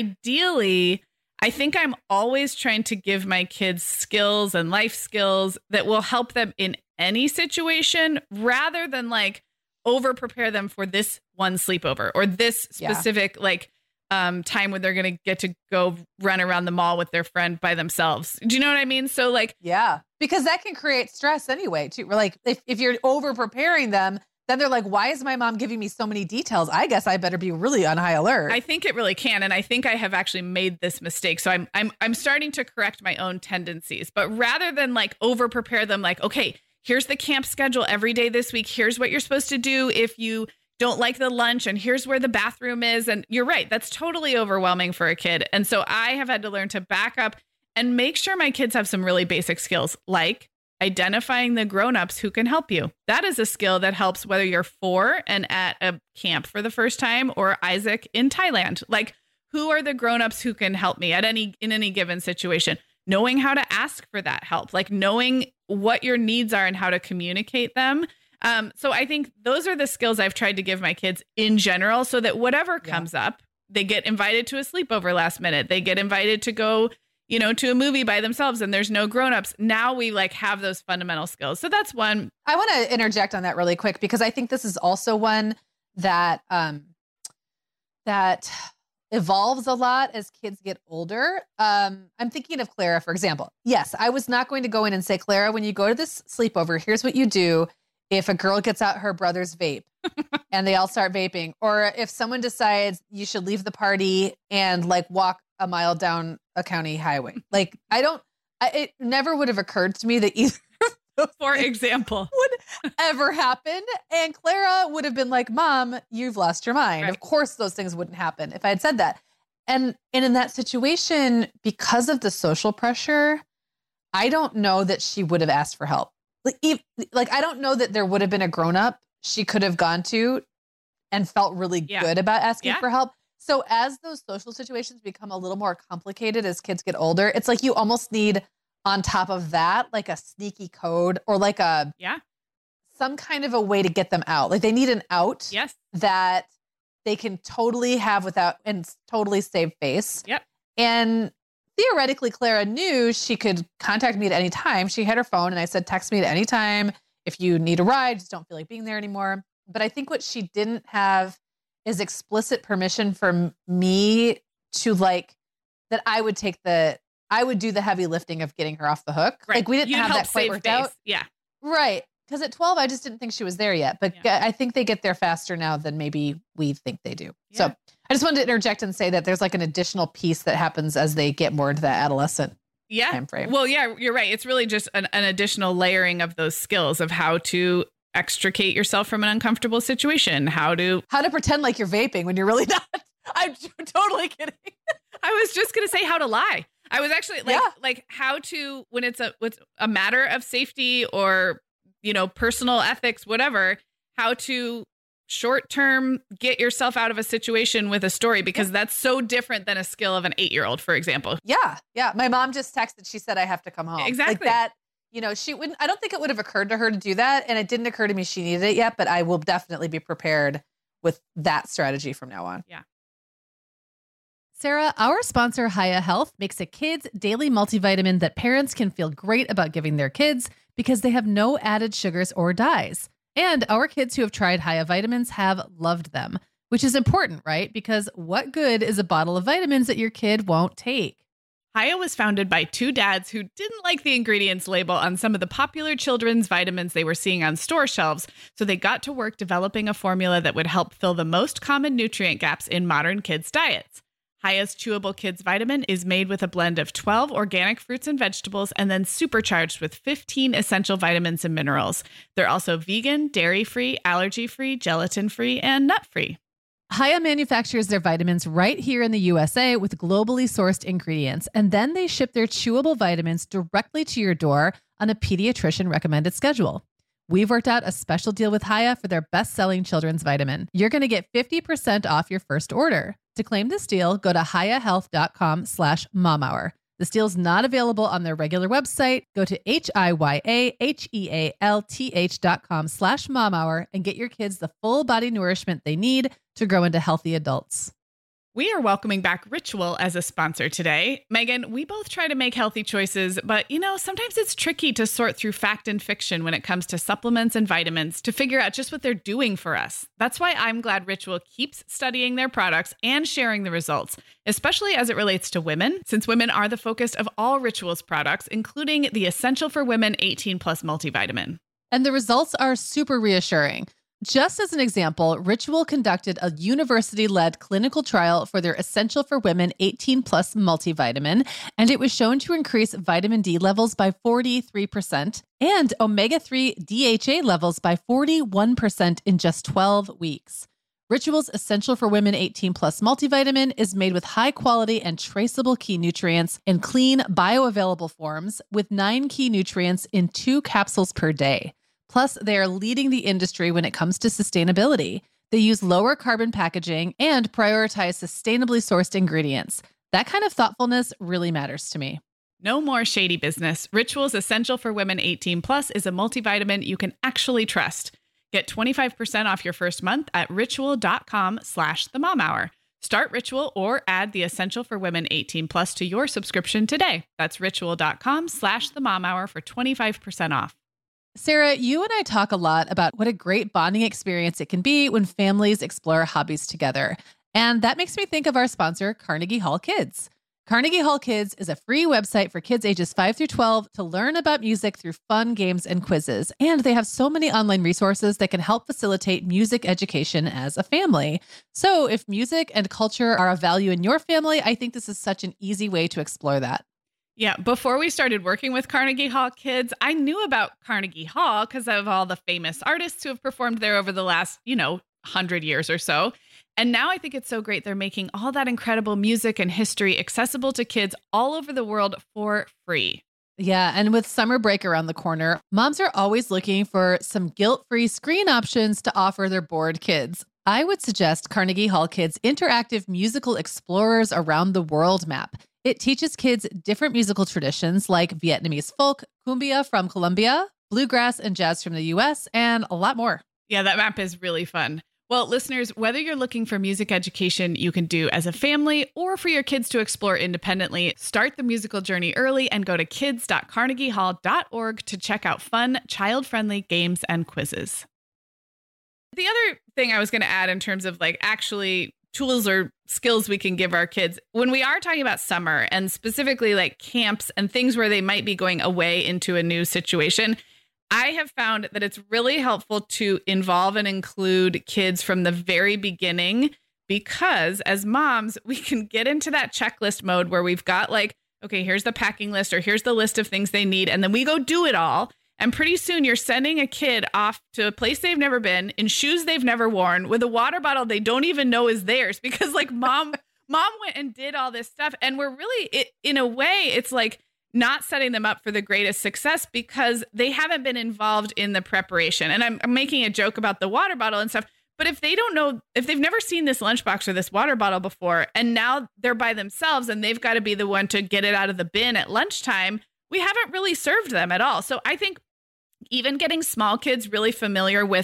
ideally, I think I'm always trying to give my kids skills and life skills that will help them in any situation rather than like over prepare them for this one sleepover or this specific yeah. like um, time when they're going to get to go run around the mall with their friend by themselves. Do you know what I mean? So like, yeah, because that can create stress anyway, too. We're like, if, if you're over preparing them, then they're like, why is my mom giving me so many details? I guess I better be really on high alert. I think it really can. And I think I have actually made this mistake. So I'm, I'm, I'm starting to correct my own tendencies, but rather than like over prepare them, like, okay, here's the camp schedule every day this week. Here's what you're supposed to do if you don't like the lunch, and here's where the bathroom is. And you're right. That's totally overwhelming for a kid. And so I have had to learn to back up and make sure my kids have some really basic skills, like identifying the grownups who can help you. That is a skill that helps whether you're four and at a camp for the first time or Isaac in Thailand. Like, who are the grownups who can help me at any in any given situation? Knowing how to ask for that help, like knowing what your needs are and how to communicate them. Um, so I think those are the skills I've tried to give my kids in general so that whatever yeah. comes up, they get invited to a sleepover last minute. They get invited to go, you know, to a movie by themselves and there's no grownups. Now we like have those fundamental skills. So that's one. I want to interject on that really quick because I think this is also one that, um, that evolves a lot as kids get older. Um, I'm thinking of Clara, for example. Yes, I was not going to go in and say, Clara, when you go to this sleepover, here's what you do if a girl gets out her brother's vape and they all start vaping, or if someone decides you should leave the party and like walk a mile down a county highway. Like, I don't, I, it never would have occurred to me that either for example, would ever happen. And Clara would have been like, Mom, you've lost your mind. Right. Of course, those things wouldn't happen if I had said that. And, and in that situation, because of the social pressure, I don't know that she would have asked for help. Like, if, like, I don't know that there would have been a grown up she could have gone to and felt really yeah. good about asking yeah. for help. So as those social situations become a little more complicated as kids get older, it's like you almost need on top of that, like a sneaky code or like a, yeah, some kind of a way to get them out. Like they need an out yes. that they can totally have without and totally save face. Yep. And theoretically, Clara knew she could contact me at any time. She had her phone and I said, text me at any time. If you need a ride, just don't feel like being there anymore. But I think what she didn't have is explicit permission from me to like, that I would take the, I would do the heavy lifting of getting her off the hook. Right. Like we didn't You'd have help that quite worked face. out. Yeah. Right. Because at twelve, I just didn't think she was there yet. But yeah. I think they get there faster now than maybe we think they do. Yeah. So I just wanted to interject and say that there's like an additional piece that happens as they get more into that adolescent yeah. time frame. Well, yeah, you're right. It's really just an, an additional layering of those skills of how to extricate yourself from an uncomfortable situation, how to how to pretend like you're vaping when you're really not. I'm totally kidding. I was just going to say how to lie. I was actually like, yeah. like how to, when it's a, it's a matter of safety or, you know, personal ethics, whatever, how to short term get yourself out of a situation with a story, because yeah. that's so different than a skill of an eight year old, for example. Yeah. Yeah. My mom just texted. She said, I have to come home. Exactly. Like that, you know, she wouldn't, I don't think it would have occurred to her to do that. And it didn't occur to me she needed it yet, but I will definitely be prepared with that strategy from now on. Yeah. Sarah, our sponsor, Hiya Health, makes a kids' daily multivitamin that parents can feel great about giving their kids because they have no added sugars or dyes. And our kids who have tried Hiya vitamins have loved them, which is important, right? Because what good is a bottle of vitamins that your kid won't take? Hiya was founded by two dads who didn't like the ingredients label on some of the popular children's vitamins they were seeing on store shelves, so they got to work developing a formula that would help fill the most common nutrient gaps in modern kids' diets. Hiya's Chewable Kids Vitamin is made with a blend of twelve organic fruits and vegetables and then supercharged with fifteen essential vitamins and minerals. They're also vegan, dairy-free, allergy-free, gelatin-free, and nut-free. Hiya manufactures their vitamins right here in the U S A with globally sourced ingredients, and then they ship their chewable vitamins directly to your door on a pediatrician recommended schedule. We've worked out a special deal with Hiya for their best-selling children's vitamin. You're going to get fifty percent off your first order. To claim this deal, go to hiyahealth.com slash momhour. This deal's not available on their regular website. Go to H-I-Y-A-H-E-A-L-T-H dot com slash momhour and get your kids the full body nourishment they need to grow into healthy adults. We are welcoming back Ritual as a sponsor today. Megan, we both try to make healthy choices, but you know, sometimes it's tricky to sort through fact and fiction when it comes to supplements and vitamins to figure out just what they're doing for us. That's why I'm glad Ritual keeps studying their products and sharing the results, especially as it relates to women, since women are the focus of all Ritual's products, including the Essential for Women eighteen plus multivitamin. And the results are super reassuring. Just as an example, Ritual conducted a university-led clinical trial for their Essential for Women eighteen plus multivitamin, and it was shown to increase vitamin D levels by forty-three percent and omega three D H A levels by forty-one percent in just twelve weeks. Ritual's Essential for Women eighteen plus multivitamin is made with high quality and traceable key nutrients in clean, bioavailable forms with nine key nutrients in two capsules per day. Plus, they are leading the industry when it comes to sustainability. They use lower carbon packaging and prioritize sustainably sourced ingredients. That kind of thoughtfulness really matters to me. No more shady business. Ritual's Essential for Women eighteen plus is a multivitamin you can actually trust. Get twenty-five percent off your first month at ritual.com slash the mom hour. Start Ritual or add the Essential for Women eighteen plus to your subscription today. That's ritual.com slash the mom hour for twenty-five percent off. Sarah, you and I talk a lot about what a great bonding experience it can be when families explore hobbies together. And that makes me think of our sponsor, Carnegie Hall Kids. Carnegie Hall Kids is a free website for kids ages five through twelve to learn about music through fun games and quizzes. And they have so many online resources that can help facilitate music education as a family. So if music and culture are a value in your family, I think this is such an easy way to explore that. Yeah, before we started working with Carnegie Hall Kids, I knew about Carnegie Hall because of all the famous artists who have performed there over the last, you know, hundred years or so. And now I think it's so great they're making all that incredible music and history accessible to kids all over the world for free. Yeah, and with summer break around the corner, moms are always looking for some guilt-free screen options to offer their bored kids. I would suggest Carnegie Hall Kids' interactive musical explorers around the world map. It teaches kids different musical traditions like Vietnamese folk, cumbia from Colombia, bluegrass and jazz from the U S, and a lot more. Yeah, that map is really fun. Well, listeners, whether you're looking for music education you can do as a family or for your kids to explore independently, start the musical journey early and go to kids dot carnegie hall dot org to check out fun, child-friendly games and quizzes. The other thing I was going to add in terms of like actually tools or skills we can give our kids when we are talking about summer and specifically like camps and things where they might be going away into a new situation, I have found that it's really helpful to involve and include kids from the very beginning, because as moms, we can get into that checklist mode where we've got like, okay, here's the packing list or here's the list of things they need. And then we go do it all. And pretty soon you're sending a kid off to a place they've never been, in shoes they've never worn, with a water bottle they don't even know is theirs because like mom, mom went and did all this stuff. And we're really, it, in a way, it's like not setting them up for the greatest success because they haven't been involved in the preparation. And I'm, I'm making a joke about the water bottle and stuff. But if they don't know, if they've never seen this lunchbox or this water bottle before, and now they're by themselves and they've got to be the one to get it out of the bin at lunchtime, we haven't really served them at all. So I think even getting small kids really familiar with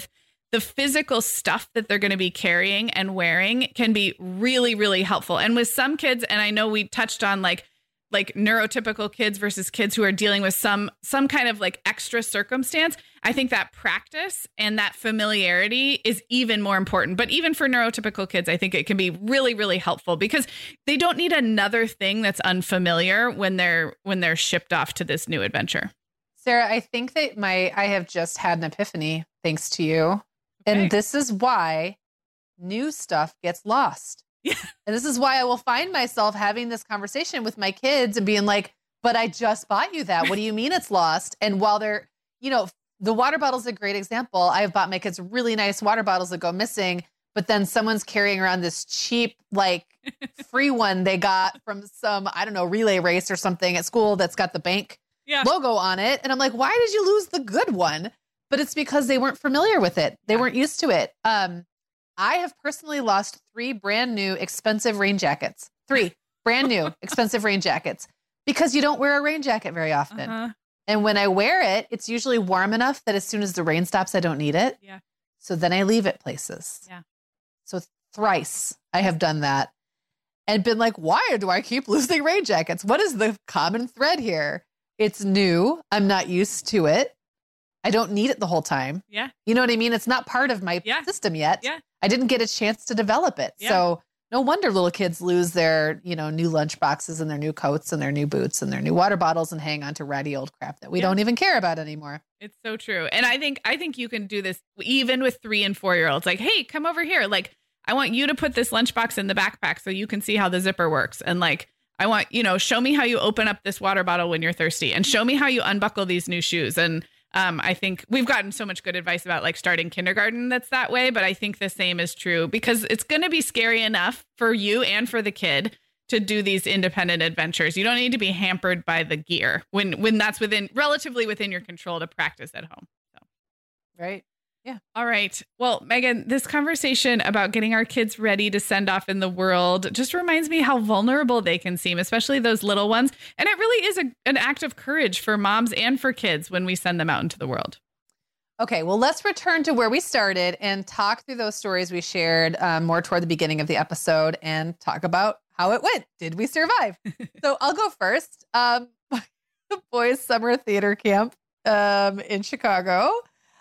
the physical stuff that they're going to be carrying and wearing can be really, really helpful. And with some kids, and I know we touched on like like neurotypical kids versus kids who are dealing with some some kind of like extra circumstance, I think that practice and that familiarity is even more important. But even for neurotypical kids, I think it can be really, really helpful because they don't need another thing that's unfamiliar when they're when they're shipped off to this new adventure. Sarah, I think that my I have just had an epiphany thanks to you. Okay. And this is why new stuff gets lost. Yeah. And this is why I will find myself having this conversation with my kids and being like, but I just bought you that. What do you mean it's lost? And while they're, you know, the water bottle is a great example. I have bought my kids really nice water bottles that go missing, but then someone's carrying around this cheap, like free one they got from some, I don't know, relay race or something at school that's got the bank yeah. logo on it. And I'm like, why did you lose the good one? But it's because they weren't familiar with it. They yeah. weren't used to it. Um, I have personally lost three brand new expensive rain jackets. Three brand new expensive rain jackets because you don't wear a rain jacket very often. Uh-huh. And when I wear it, it's usually warm enough that as soon as the rain stops, I don't need it. Yeah. So then I leave it places. Yeah. So thrice I have done that and been like, why do I keep losing rain jackets? What is the common thread here? It's new. I'm not used to it. I don't need it the whole time. Yeah. You know what I mean? It's not part of my yeah. system yet. Yeah. I didn't get a chance to develop it. Yeah. So no wonder little kids lose their, you know, new lunch boxes and their new coats and their new boots and their new water bottles and hang on to ratty old crap that we yeah. don't even care about anymore. It's so true. And I think, I think you can do this even with three and four year olds. Like, hey, come over here. Like, I want you to put this lunchbox in the backpack so you can see how the zipper works. And like, I want, you know, show me how you open up this water bottle when you're thirsty and show me how you unbuckle these new shoes. And Um, I think we've gotten so much good advice about like starting kindergarten that's that way, but I think the same is true because it's going to be scary enough for you and for the kid to do these independent adventures. You don't need to be hampered by the gear when when that's within relatively within your control to practice at home. So. Right. Yeah. All right. Well, Megan, this conversation about getting our kids ready to send off in the world just reminds me how vulnerable they can seem, especially those little ones. And it really is a, an act of courage for moms and for kids when we send them out into the world. Okay. Well, let's return to where we started and talk through those stories we shared um, more toward the beginning of the episode and talk about how it went. Did we survive? So I'll go first. Um, the boys' summer theater camp um, in Chicago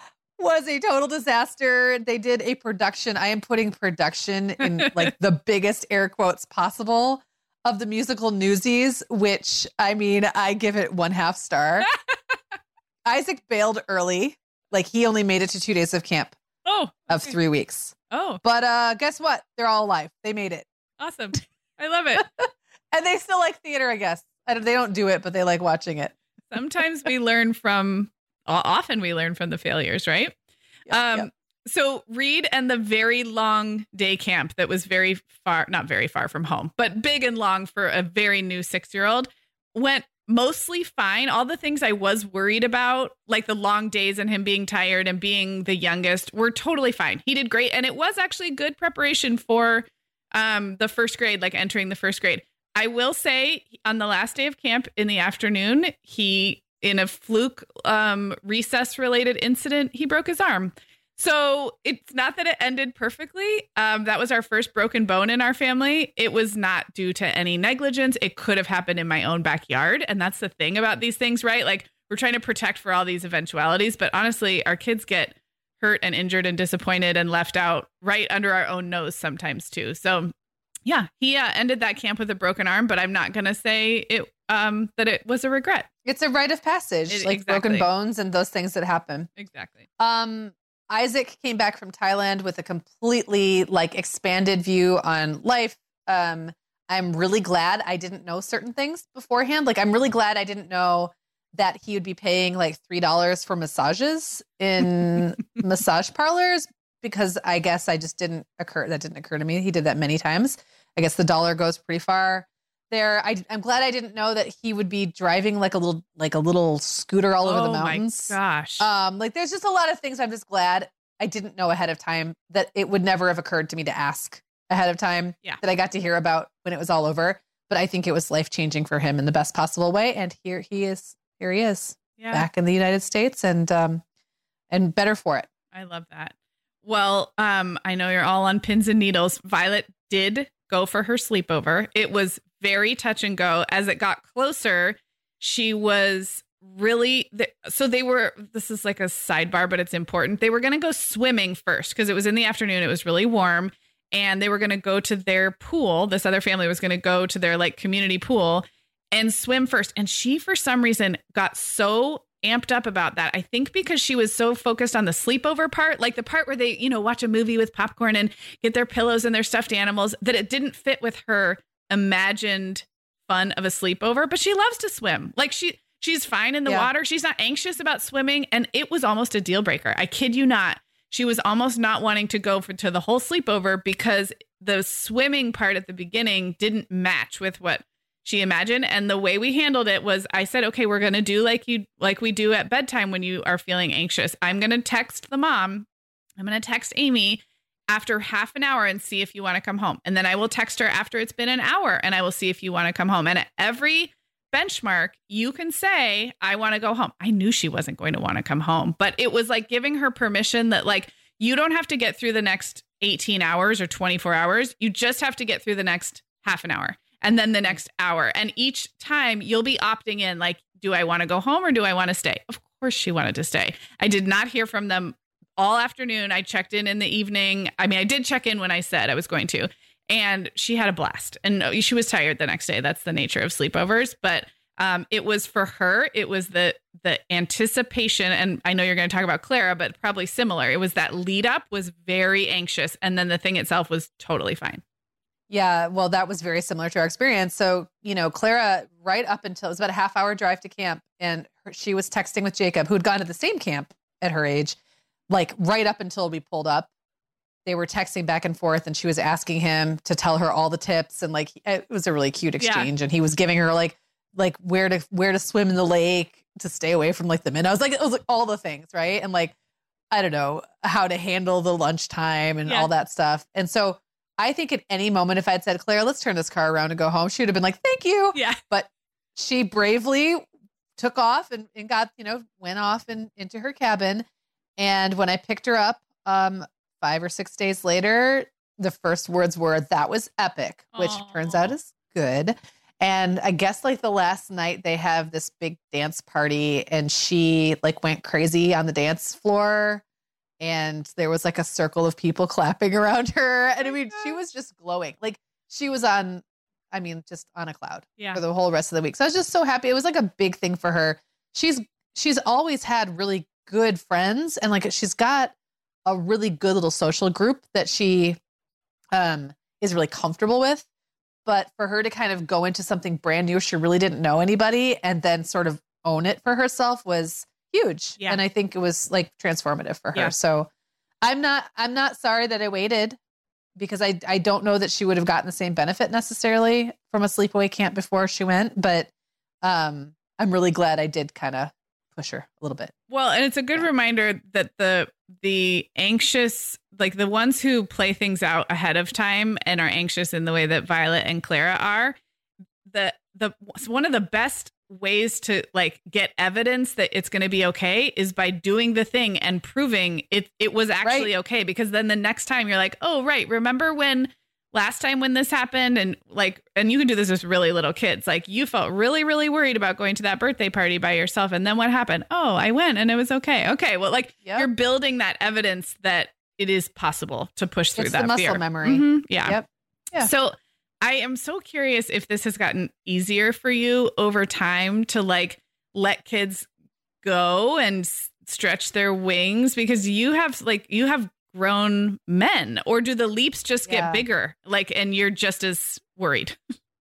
was a total disaster. They did a production. I am putting production in like the biggest air quotes possible of the musical Newsies, which I mean, I give it one half star. Isaac bailed early. Like he only made it to two days of camp oh, okay. of three weeks. Oh, but uh, guess what? They're all alive. They made it. Awesome. I love it. And they still like theater, I guess. I don't, they don't do it, but they like watching it. Sometimes we learn from Often we learn from the failures, right? Yep, um, yep. So Reed and the very long day camp that was very far, not very far from home, but big and long for a very new six-year-old went mostly fine. All the things I was worried about, like the long days and him being tired and being the youngest, were totally fine. He did great. And it was actually good preparation for um, the first grade, like entering the first grade. I will say on the last day of camp in the afternoon, he in a fluke um, recess related incident, he broke his arm. So it's not that it ended perfectly. Um, that was our first broken bone in our family. It was not due to any negligence. It could have happened in my own backyard. And that's the thing about these things, right? Like we're trying to protect for all these eventualities. But honestly, our kids get hurt and injured and disappointed and left out right under our own nose sometimes too. So yeah, he uh, ended that camp with a broken arm, but I'm not going to say it um, that it was a regret. It's a rite of passage, it, like exactly. broken bones and those things that happen. Exactly. Um, Isaac came back from Thailand with a completely like expanded view on life. Um, I'm really glad I didn't know certain things beforehand. Like, I'm really glad I didn't know that he would be paying like three dollars for massages in massage parlors, because I guess I just didn't occur. That didn't occur to me. He did that many times. I guess the dollar goes pretty far there. I, I'm glad I didn't know that he would be driving like a little, like a little scooter all over oh the mountains. My gosh. Um, like there's just a lot of things I'm just glad I didn't know ahead of time, that it would never have occurred to me to ask ahead of time. Yeah. That I got to hear about when it was all over. But I think it was life-changing for him in the best possible way. And here he is, here he is yeah. back in the United States and, um, and better for it. I love that. Well, um, I know you're all on pins and needles. Violet did go for her sleepover. It was very touch and go. As it got closer, she was really, so they were, this is like a sidebar, but it's important. They were going to go swimming first because it was in the afternoon. It was really warm and they were going to go to their pool. This other family was going to go to their like community pool and swim first. And she, for some reason, got so amped up about that. I think because she was so focused on the sleepover part, like the part where they, you know, watch a movie with popcorn and get their pillows and their stuffed animals, that it didn't fit with her imagined fun of a sleepover. But she loves to swim. Like she, she's fine in the yeah. water. She's not anxious about swimming. And it was almost a deal breaker. I kid you not. She was almost not wanting to go for to the whole sleepover because the swimming part at the beginning didn't match with what she imagined. And the way we handled it was I said, okay, we're going to do like you, like we do at bedtime when you are feeling anxious. I'm going to text the mom. I'm going to text Amy after half an hour and see if you want to come home. And then I will text her after it's been an hour and I will see if you want to come home. And at every benchmark, you can say, I want to go home. I knew she wasn't going to want to come home, but it was like giving her permission that like, you don't have to get through the next eighteen hours or twenty-four hours. You just have to get through the next half an hour. And then the next hour. And each time you'll be opting in, like, do I want to go home or do I want to stay? Of course she wanted to stay. I did not hear from them all afternoon. I checked in in the evening. I mean, I did check in when I said I was going to. And she had a blast. And she was tired the next day. That's the nature of sleepovers. But um, it was for her. It was the the anticipation. And I know you're going to talk about Clara, but probably similar. It was that lead up was very anxious. And then the thing itself was totally fine. Yeah, well, that was very similar to our experience. So, you know, Clara, right up until it was about a half hour drive to camp, and her, she was texting with Jacob, who had gone to the same camp at her age, like right up until we pulled up. They were texting back and forth, and she was asking him to tell her all the tips, and like it was a really cute exchange. Yeah. And he was giving her like like where to where to swim in the lake to stay away from like the men. I was like, it was like all the things, right? And like I don't know how to handle the lunchtime and yeah. all that stuff, and so. I think at any moment, if I'd said, Claire, let's turn this car around and go home, she would have been like, thank you. Yeah. But she bravely took off and, and got, you know, went off and into her cabin. And when I picked her up um, five or six days later, the first words were, that was epic, which Aww. Turns out is good. And I guess like the last night they have this big dance party and she like went crazy on the dance floor. And there was like a circle of people clapping around her. And I mean, she was just glowing. Like she was on, I mean, just on a cloud yeah. for the whole rest of the week. So I was just so happy. It was like a big thing for her. She's, she's always had really good friends. And like, she's got a really good little social group that she um, is really comfortable with. But for her to kind of go into something brand new, she really didn't know anybody and then sort of own it for herself was huge. Yeah. And I think it was like transformative for her. Yeah. So I'm not, I'm not sorry that I waited because I, I don't know that she would have gotten the same benefit necessarily from a sleepaway camp before she went, but um, I'm really glad I did kind of push her a little bit. Well, and it's a good yeah. reminder that the, the anxious, like the ones who play things out ahead of time and are anxious in the way that Violet and Clara are, the, the, one of the best ways to like get evidence that it's going to be okay is by doing the thing and proving it it was actually right. okay, because then the next time you're like, oh right, remember when last time when this happened? And like, and you can do this with really little kids, like you felt really really worried about going to that birthday party by yourself, and then what happened? Oh, I went and it was okay. Okay, well, like yep. you're building that evidence that it is possible to push through it's that the muscle fear. memory. Mm-hmm. Yeah. Yep. Yeah. So I am so curious if this has gotten easier for you over time to like let kids go and s- stretch their wings, because you have like you have grown men, or do the leaps just get yeah. bigger like and you're just as worried?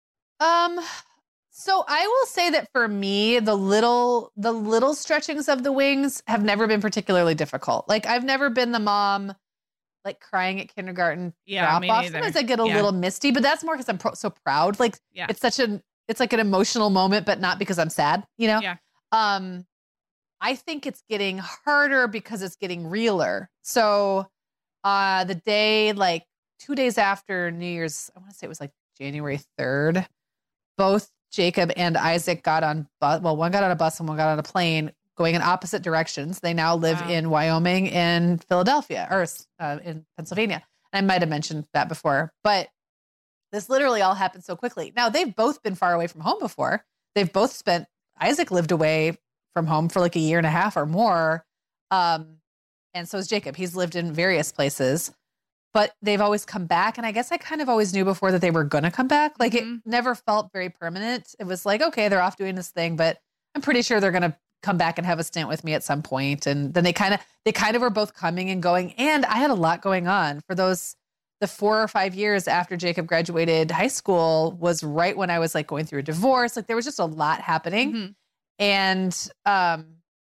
Um so I will say that for me, the little the little stretchings of the wings have never been particularly difficult. Like I've never been the mom like crying at kindergarten yeah, drop me off. neither. Sometimes I get a yeah. little misty, but that's more because I'm pro- so proud. Like yeah. it's such an, it's like an emotional moment, but not because I'm sad, you know? Yeah. Um, I think it's getting harder because it's getting realer. So uh, the day, like two days after New Year's, I want to say it was like January third, both Jacob and Isaac got on bus. Well, one got on a bus and one got on a plane going in opposite directions. They now live Wow. in Wyoming and Philadelphia, or uh, in Pennsylvania. I might have mentioned that before, but this literally all happened so quickly. Now, they've both been far away from home before. They've both spent, Isaac lived away from home for like a year and a half or more. Um, and so is Jacob. He's lived in various places, but they've always come back. And I guess I kind of always knew before that they were going to come back. Like Mhm. it never felt very permanent. It was like, okay, they're off doing this thing, but I'm pretty sure they're going to come back and have a stint with me at some point. And then they kind of, they kind of were both coming and going. And I had a lot going on for those, the four or five years after Jacob graduated high school was right when I was like going through a divorce. Like there was just a lot happening. Mhm. And, um,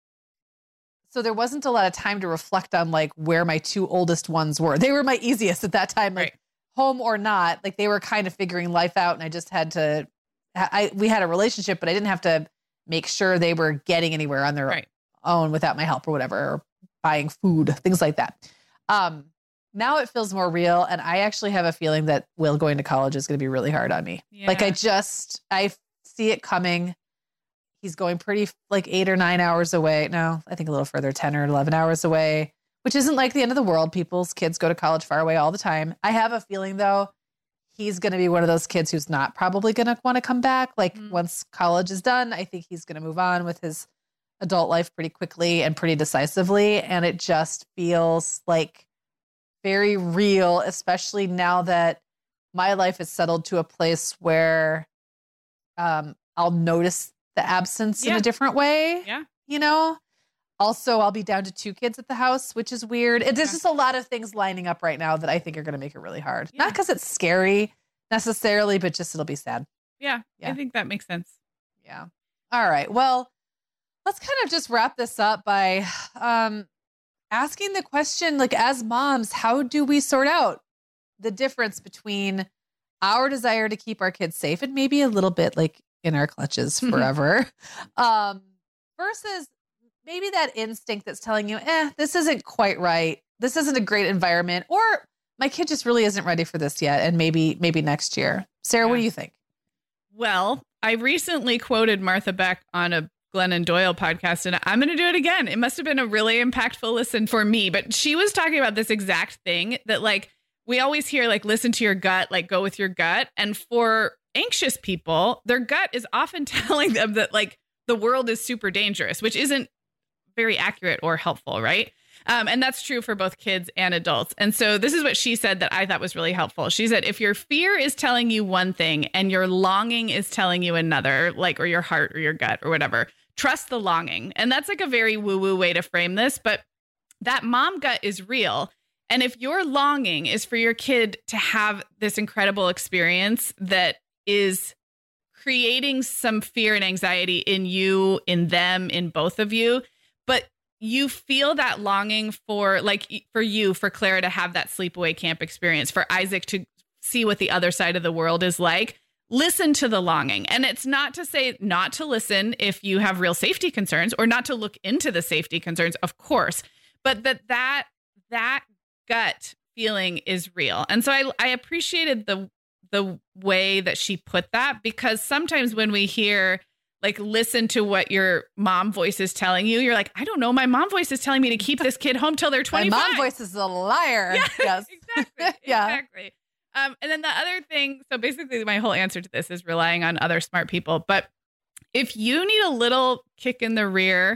so there wasn't a lot of time to reflect on like where my two oldest ones were. They were my easiest at that time, like Right. home or not, like they were kind of figuring life out. And I just had to, I, we had a relationship, but I didn't have to make sure they were getting anywhere on their Right. own without my help or whatever, or buying food, things like that. Um, now it feels more real. And I actually have a feeling that Will going to college is going to be really hard on me. Like I Yeah. just, I see it coming. He's going pretty like eight or nine hours away. No, I think a little further, ten or eleven hours away, which isn't like the end of the world. People's kids go to college far away all the time. I have a feeling though, he's going to be one of those kids who's not probably going to want to come back. Like Mhm. once college is done, I think he's going to move on with his adult life pretty quickly and pretty decisively. And it just feels like very real, especially now that my life is settled to a place where um, I'll notice the absence in Yeah. a different way. Yeah. You know, also I'll be down to two kids at the house, which is weird. It, there's Yeah. just a lot of things lining up right now that I think are going to make it really hard. Yeah. Not because it's scary necessarily, but just it'll be sad. Yeah. Yeah. I think that makes sense. Yeah. All right. Well, let's kind of just wrap this up by um, asking the question, like, as moms, how do we sort out the difference between our desire to keep our kids safe and maybe a little bit like in our clutches forever um, versus maybe that instinct that's telling you, eh, this isn't quite right. This isn't a great environment, or my kid just really isn't ready for this yet. And maybe, maybe next year. Sarah, what Yeah. do you think? Well, I recently quoted Martha Beck on a Glennon Doyle podcast, and I'm going to do it again. It must have been a really impactful listen for me, but she was talking about this exact thing that like, we always hear like, listen to your gut, like go with your gut. And for anxious people, their gut is often telling them that like the world is super dangerous, which isn't very accurate or helpful. Right. Um, and that's true for both kids and adults. And so this is what she said that I thought was really helpful. She said, if your fear is telling you one thing and your longing is telling you another, like, or your heart or your gut or whatever, trust the longing. And that's like a very woo woo way to frame this, but that mom gut is real. And if your longing is for your kid to have this incredible experience that is creating some fear and anxiety in you, in them, in both of you, but you feel that longing for, like for you, for Clara to have that sleepaway camp experience, for Isaac to see what the other side of the world is like, listen to the longing. And it's not to say not to listen if you have real safety concerns, or not to look into the safety concerns, of course, but that that that gut feeling is real. And so I, I appreciated the the way that she put that, because sometimes when we hear like, listen to what your mom voice is telling you, you're like, I don't know, my mom voice is telling me to keep this kid home till they're twenty-five. My mom voice is a liar. Yeah, Yes. exactly. Yeah. Exactly. Um, and then the other thing, so basically my whole answer to this is relying on other smart people. But if you need a little kick in the rear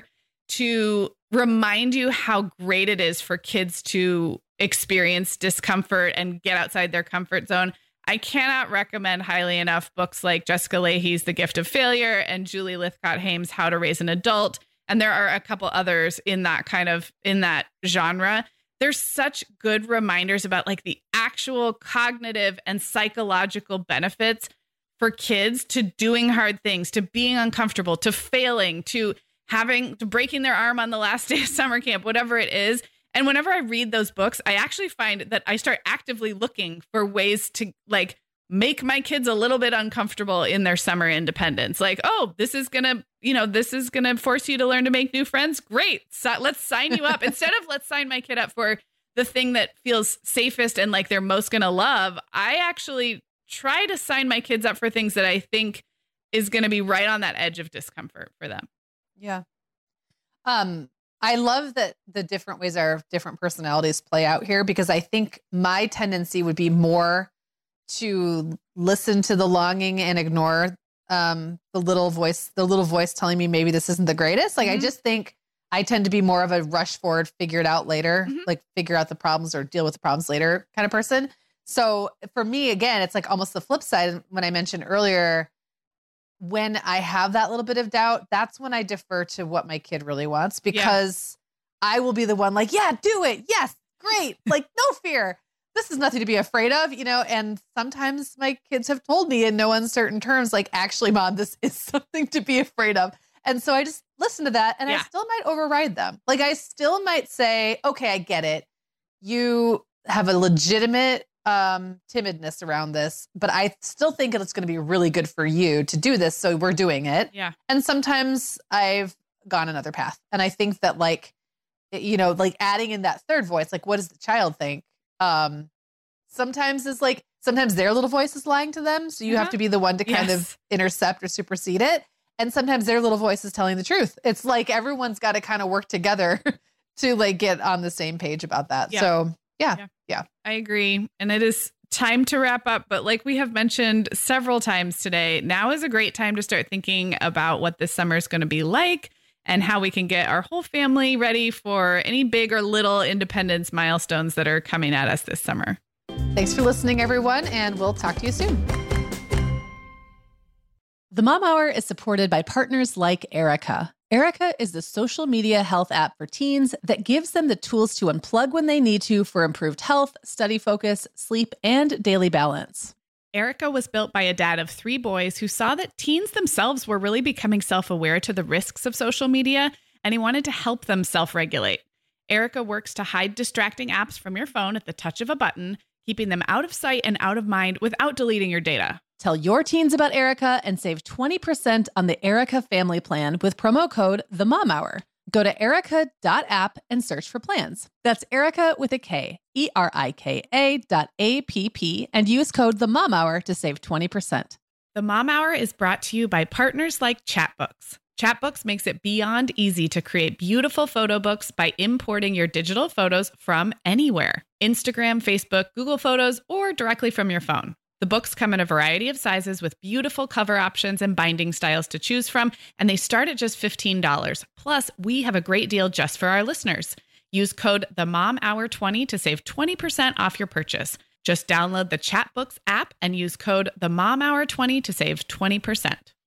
to remind you how great it is for kids to experience discomfort and get outside their comfort zone, I cannot recommend highly enough books like Jessica Lahey's The Gift of Failure and Julie Lythcott-Haim's How to Raise an Adult. And there are a couple others in that kind of, in that genre. There's such good reminders about like the actual cognitive and psychological benefits for kids to doing hard things, to being uncomfortable, to failing, to having, to breaking their arm on the last day of summer camp, whatever it is. And whenever I read those books, I actually find that I start actively looking for ways to like make my kids a little bit uncomfortable in their summer independence. Like, oh, this is going to, you know, this is going to force you to learn to make new friends. Great. So let's sign you up. Instead of let's sign my kid up for the thing that feels safest and like they're most going to love, I actually try to sign my kids up for things that I think is going to be right on that edge of discomfort for them. Yeah. Um, I love that the different ways our different personalities play out here, because I think my tendency would be more to listen to the longing and ignore um, the little voice, the little voice telling me maybe this isn't the greatest. Like, mm-hmm. I just think I tend to be more of a rush forward, figure it out later, mm-hmm. like figure out the problems or deal with the problems later kind of person. So for me, again, it's like almost the flip side. When I mentioned earlier, when I have that little bit of doubt, that's when I defer to what my kid really wants, because yeah. I will be the one like, yeah, do it. Yes. Great. Like, no fear. This is nothing to be afraid of, you know? And sometimes my kids have told me in no uncertain terms, like, actually, Mom, this is something to be afraid of. And so I just listen to that, and yeah. I still might override them. Like, I still might say, okay, I get it. You have a legitimate um, timidness around this, but I still think it's going to be really good for you to do this. So we're doing it. Yeah. And sometimes I've gone another path. And I think that, like, you know, like adding in that third voice, like, what does the child think? Um, sometimes is like, sometimes their little voice is lying to them. So you uh-huh. have to be the one to kind yes. of intercept or supersede it. And sometimes their little voice is telling the truth. It's like everyone's got to kind of work together to like get on the same page about that. Yeah. So yeah, yeah, yeah, I agree. And it is time to wrap up. But like we have mentioned several times today, now is a great time to start thinking about what this summer is going to be like and how we can get our whole family ready for any big or little independence milestones that are coming at us this summer. Thanks for listening, everyone, and we'll talk to you soon. The Mom Hour is supported by partners like Erica. Erica is the social media health app for teens that gives them the tools to unplug when they need to for improved health, study focus, sleep, and daily balance. Erica was built by a dad of three boys who saw that teens themselves were really becoming self-aware to the risks of social media, and he wanted to help them self-regulate. Erica works to hide distracting apps from your phone at the touch of a button, keeping them out of sight and out of mind without deleting your data. Tell your teens about Erica and save twenty percent on the Erica family plan with promo code The Mom Hour. Go to erica dot app and search for plans. That's Erica with a K, E R I K A dot A P P, and use code The Mom Hour to save twenty percent. The Mom Hour is brought to you by partners like Chatbooks. Chatbooks makes it beyond easy to create beautiful photo books by importing your digital photos from anywhere. Instagram, Facebook, Google Photos, or directly from your phone. The books come in a variety of sizes with beautiful cover options and binding styles to choose from, and they start at just fifteen dollars. Plus, we have a great deal just for our listeners. Use code The Mom Hour twenty to save twenty percent off your purchase. Just download the Chatbooks app and use code The Mom Hour twenty to save twenty percent.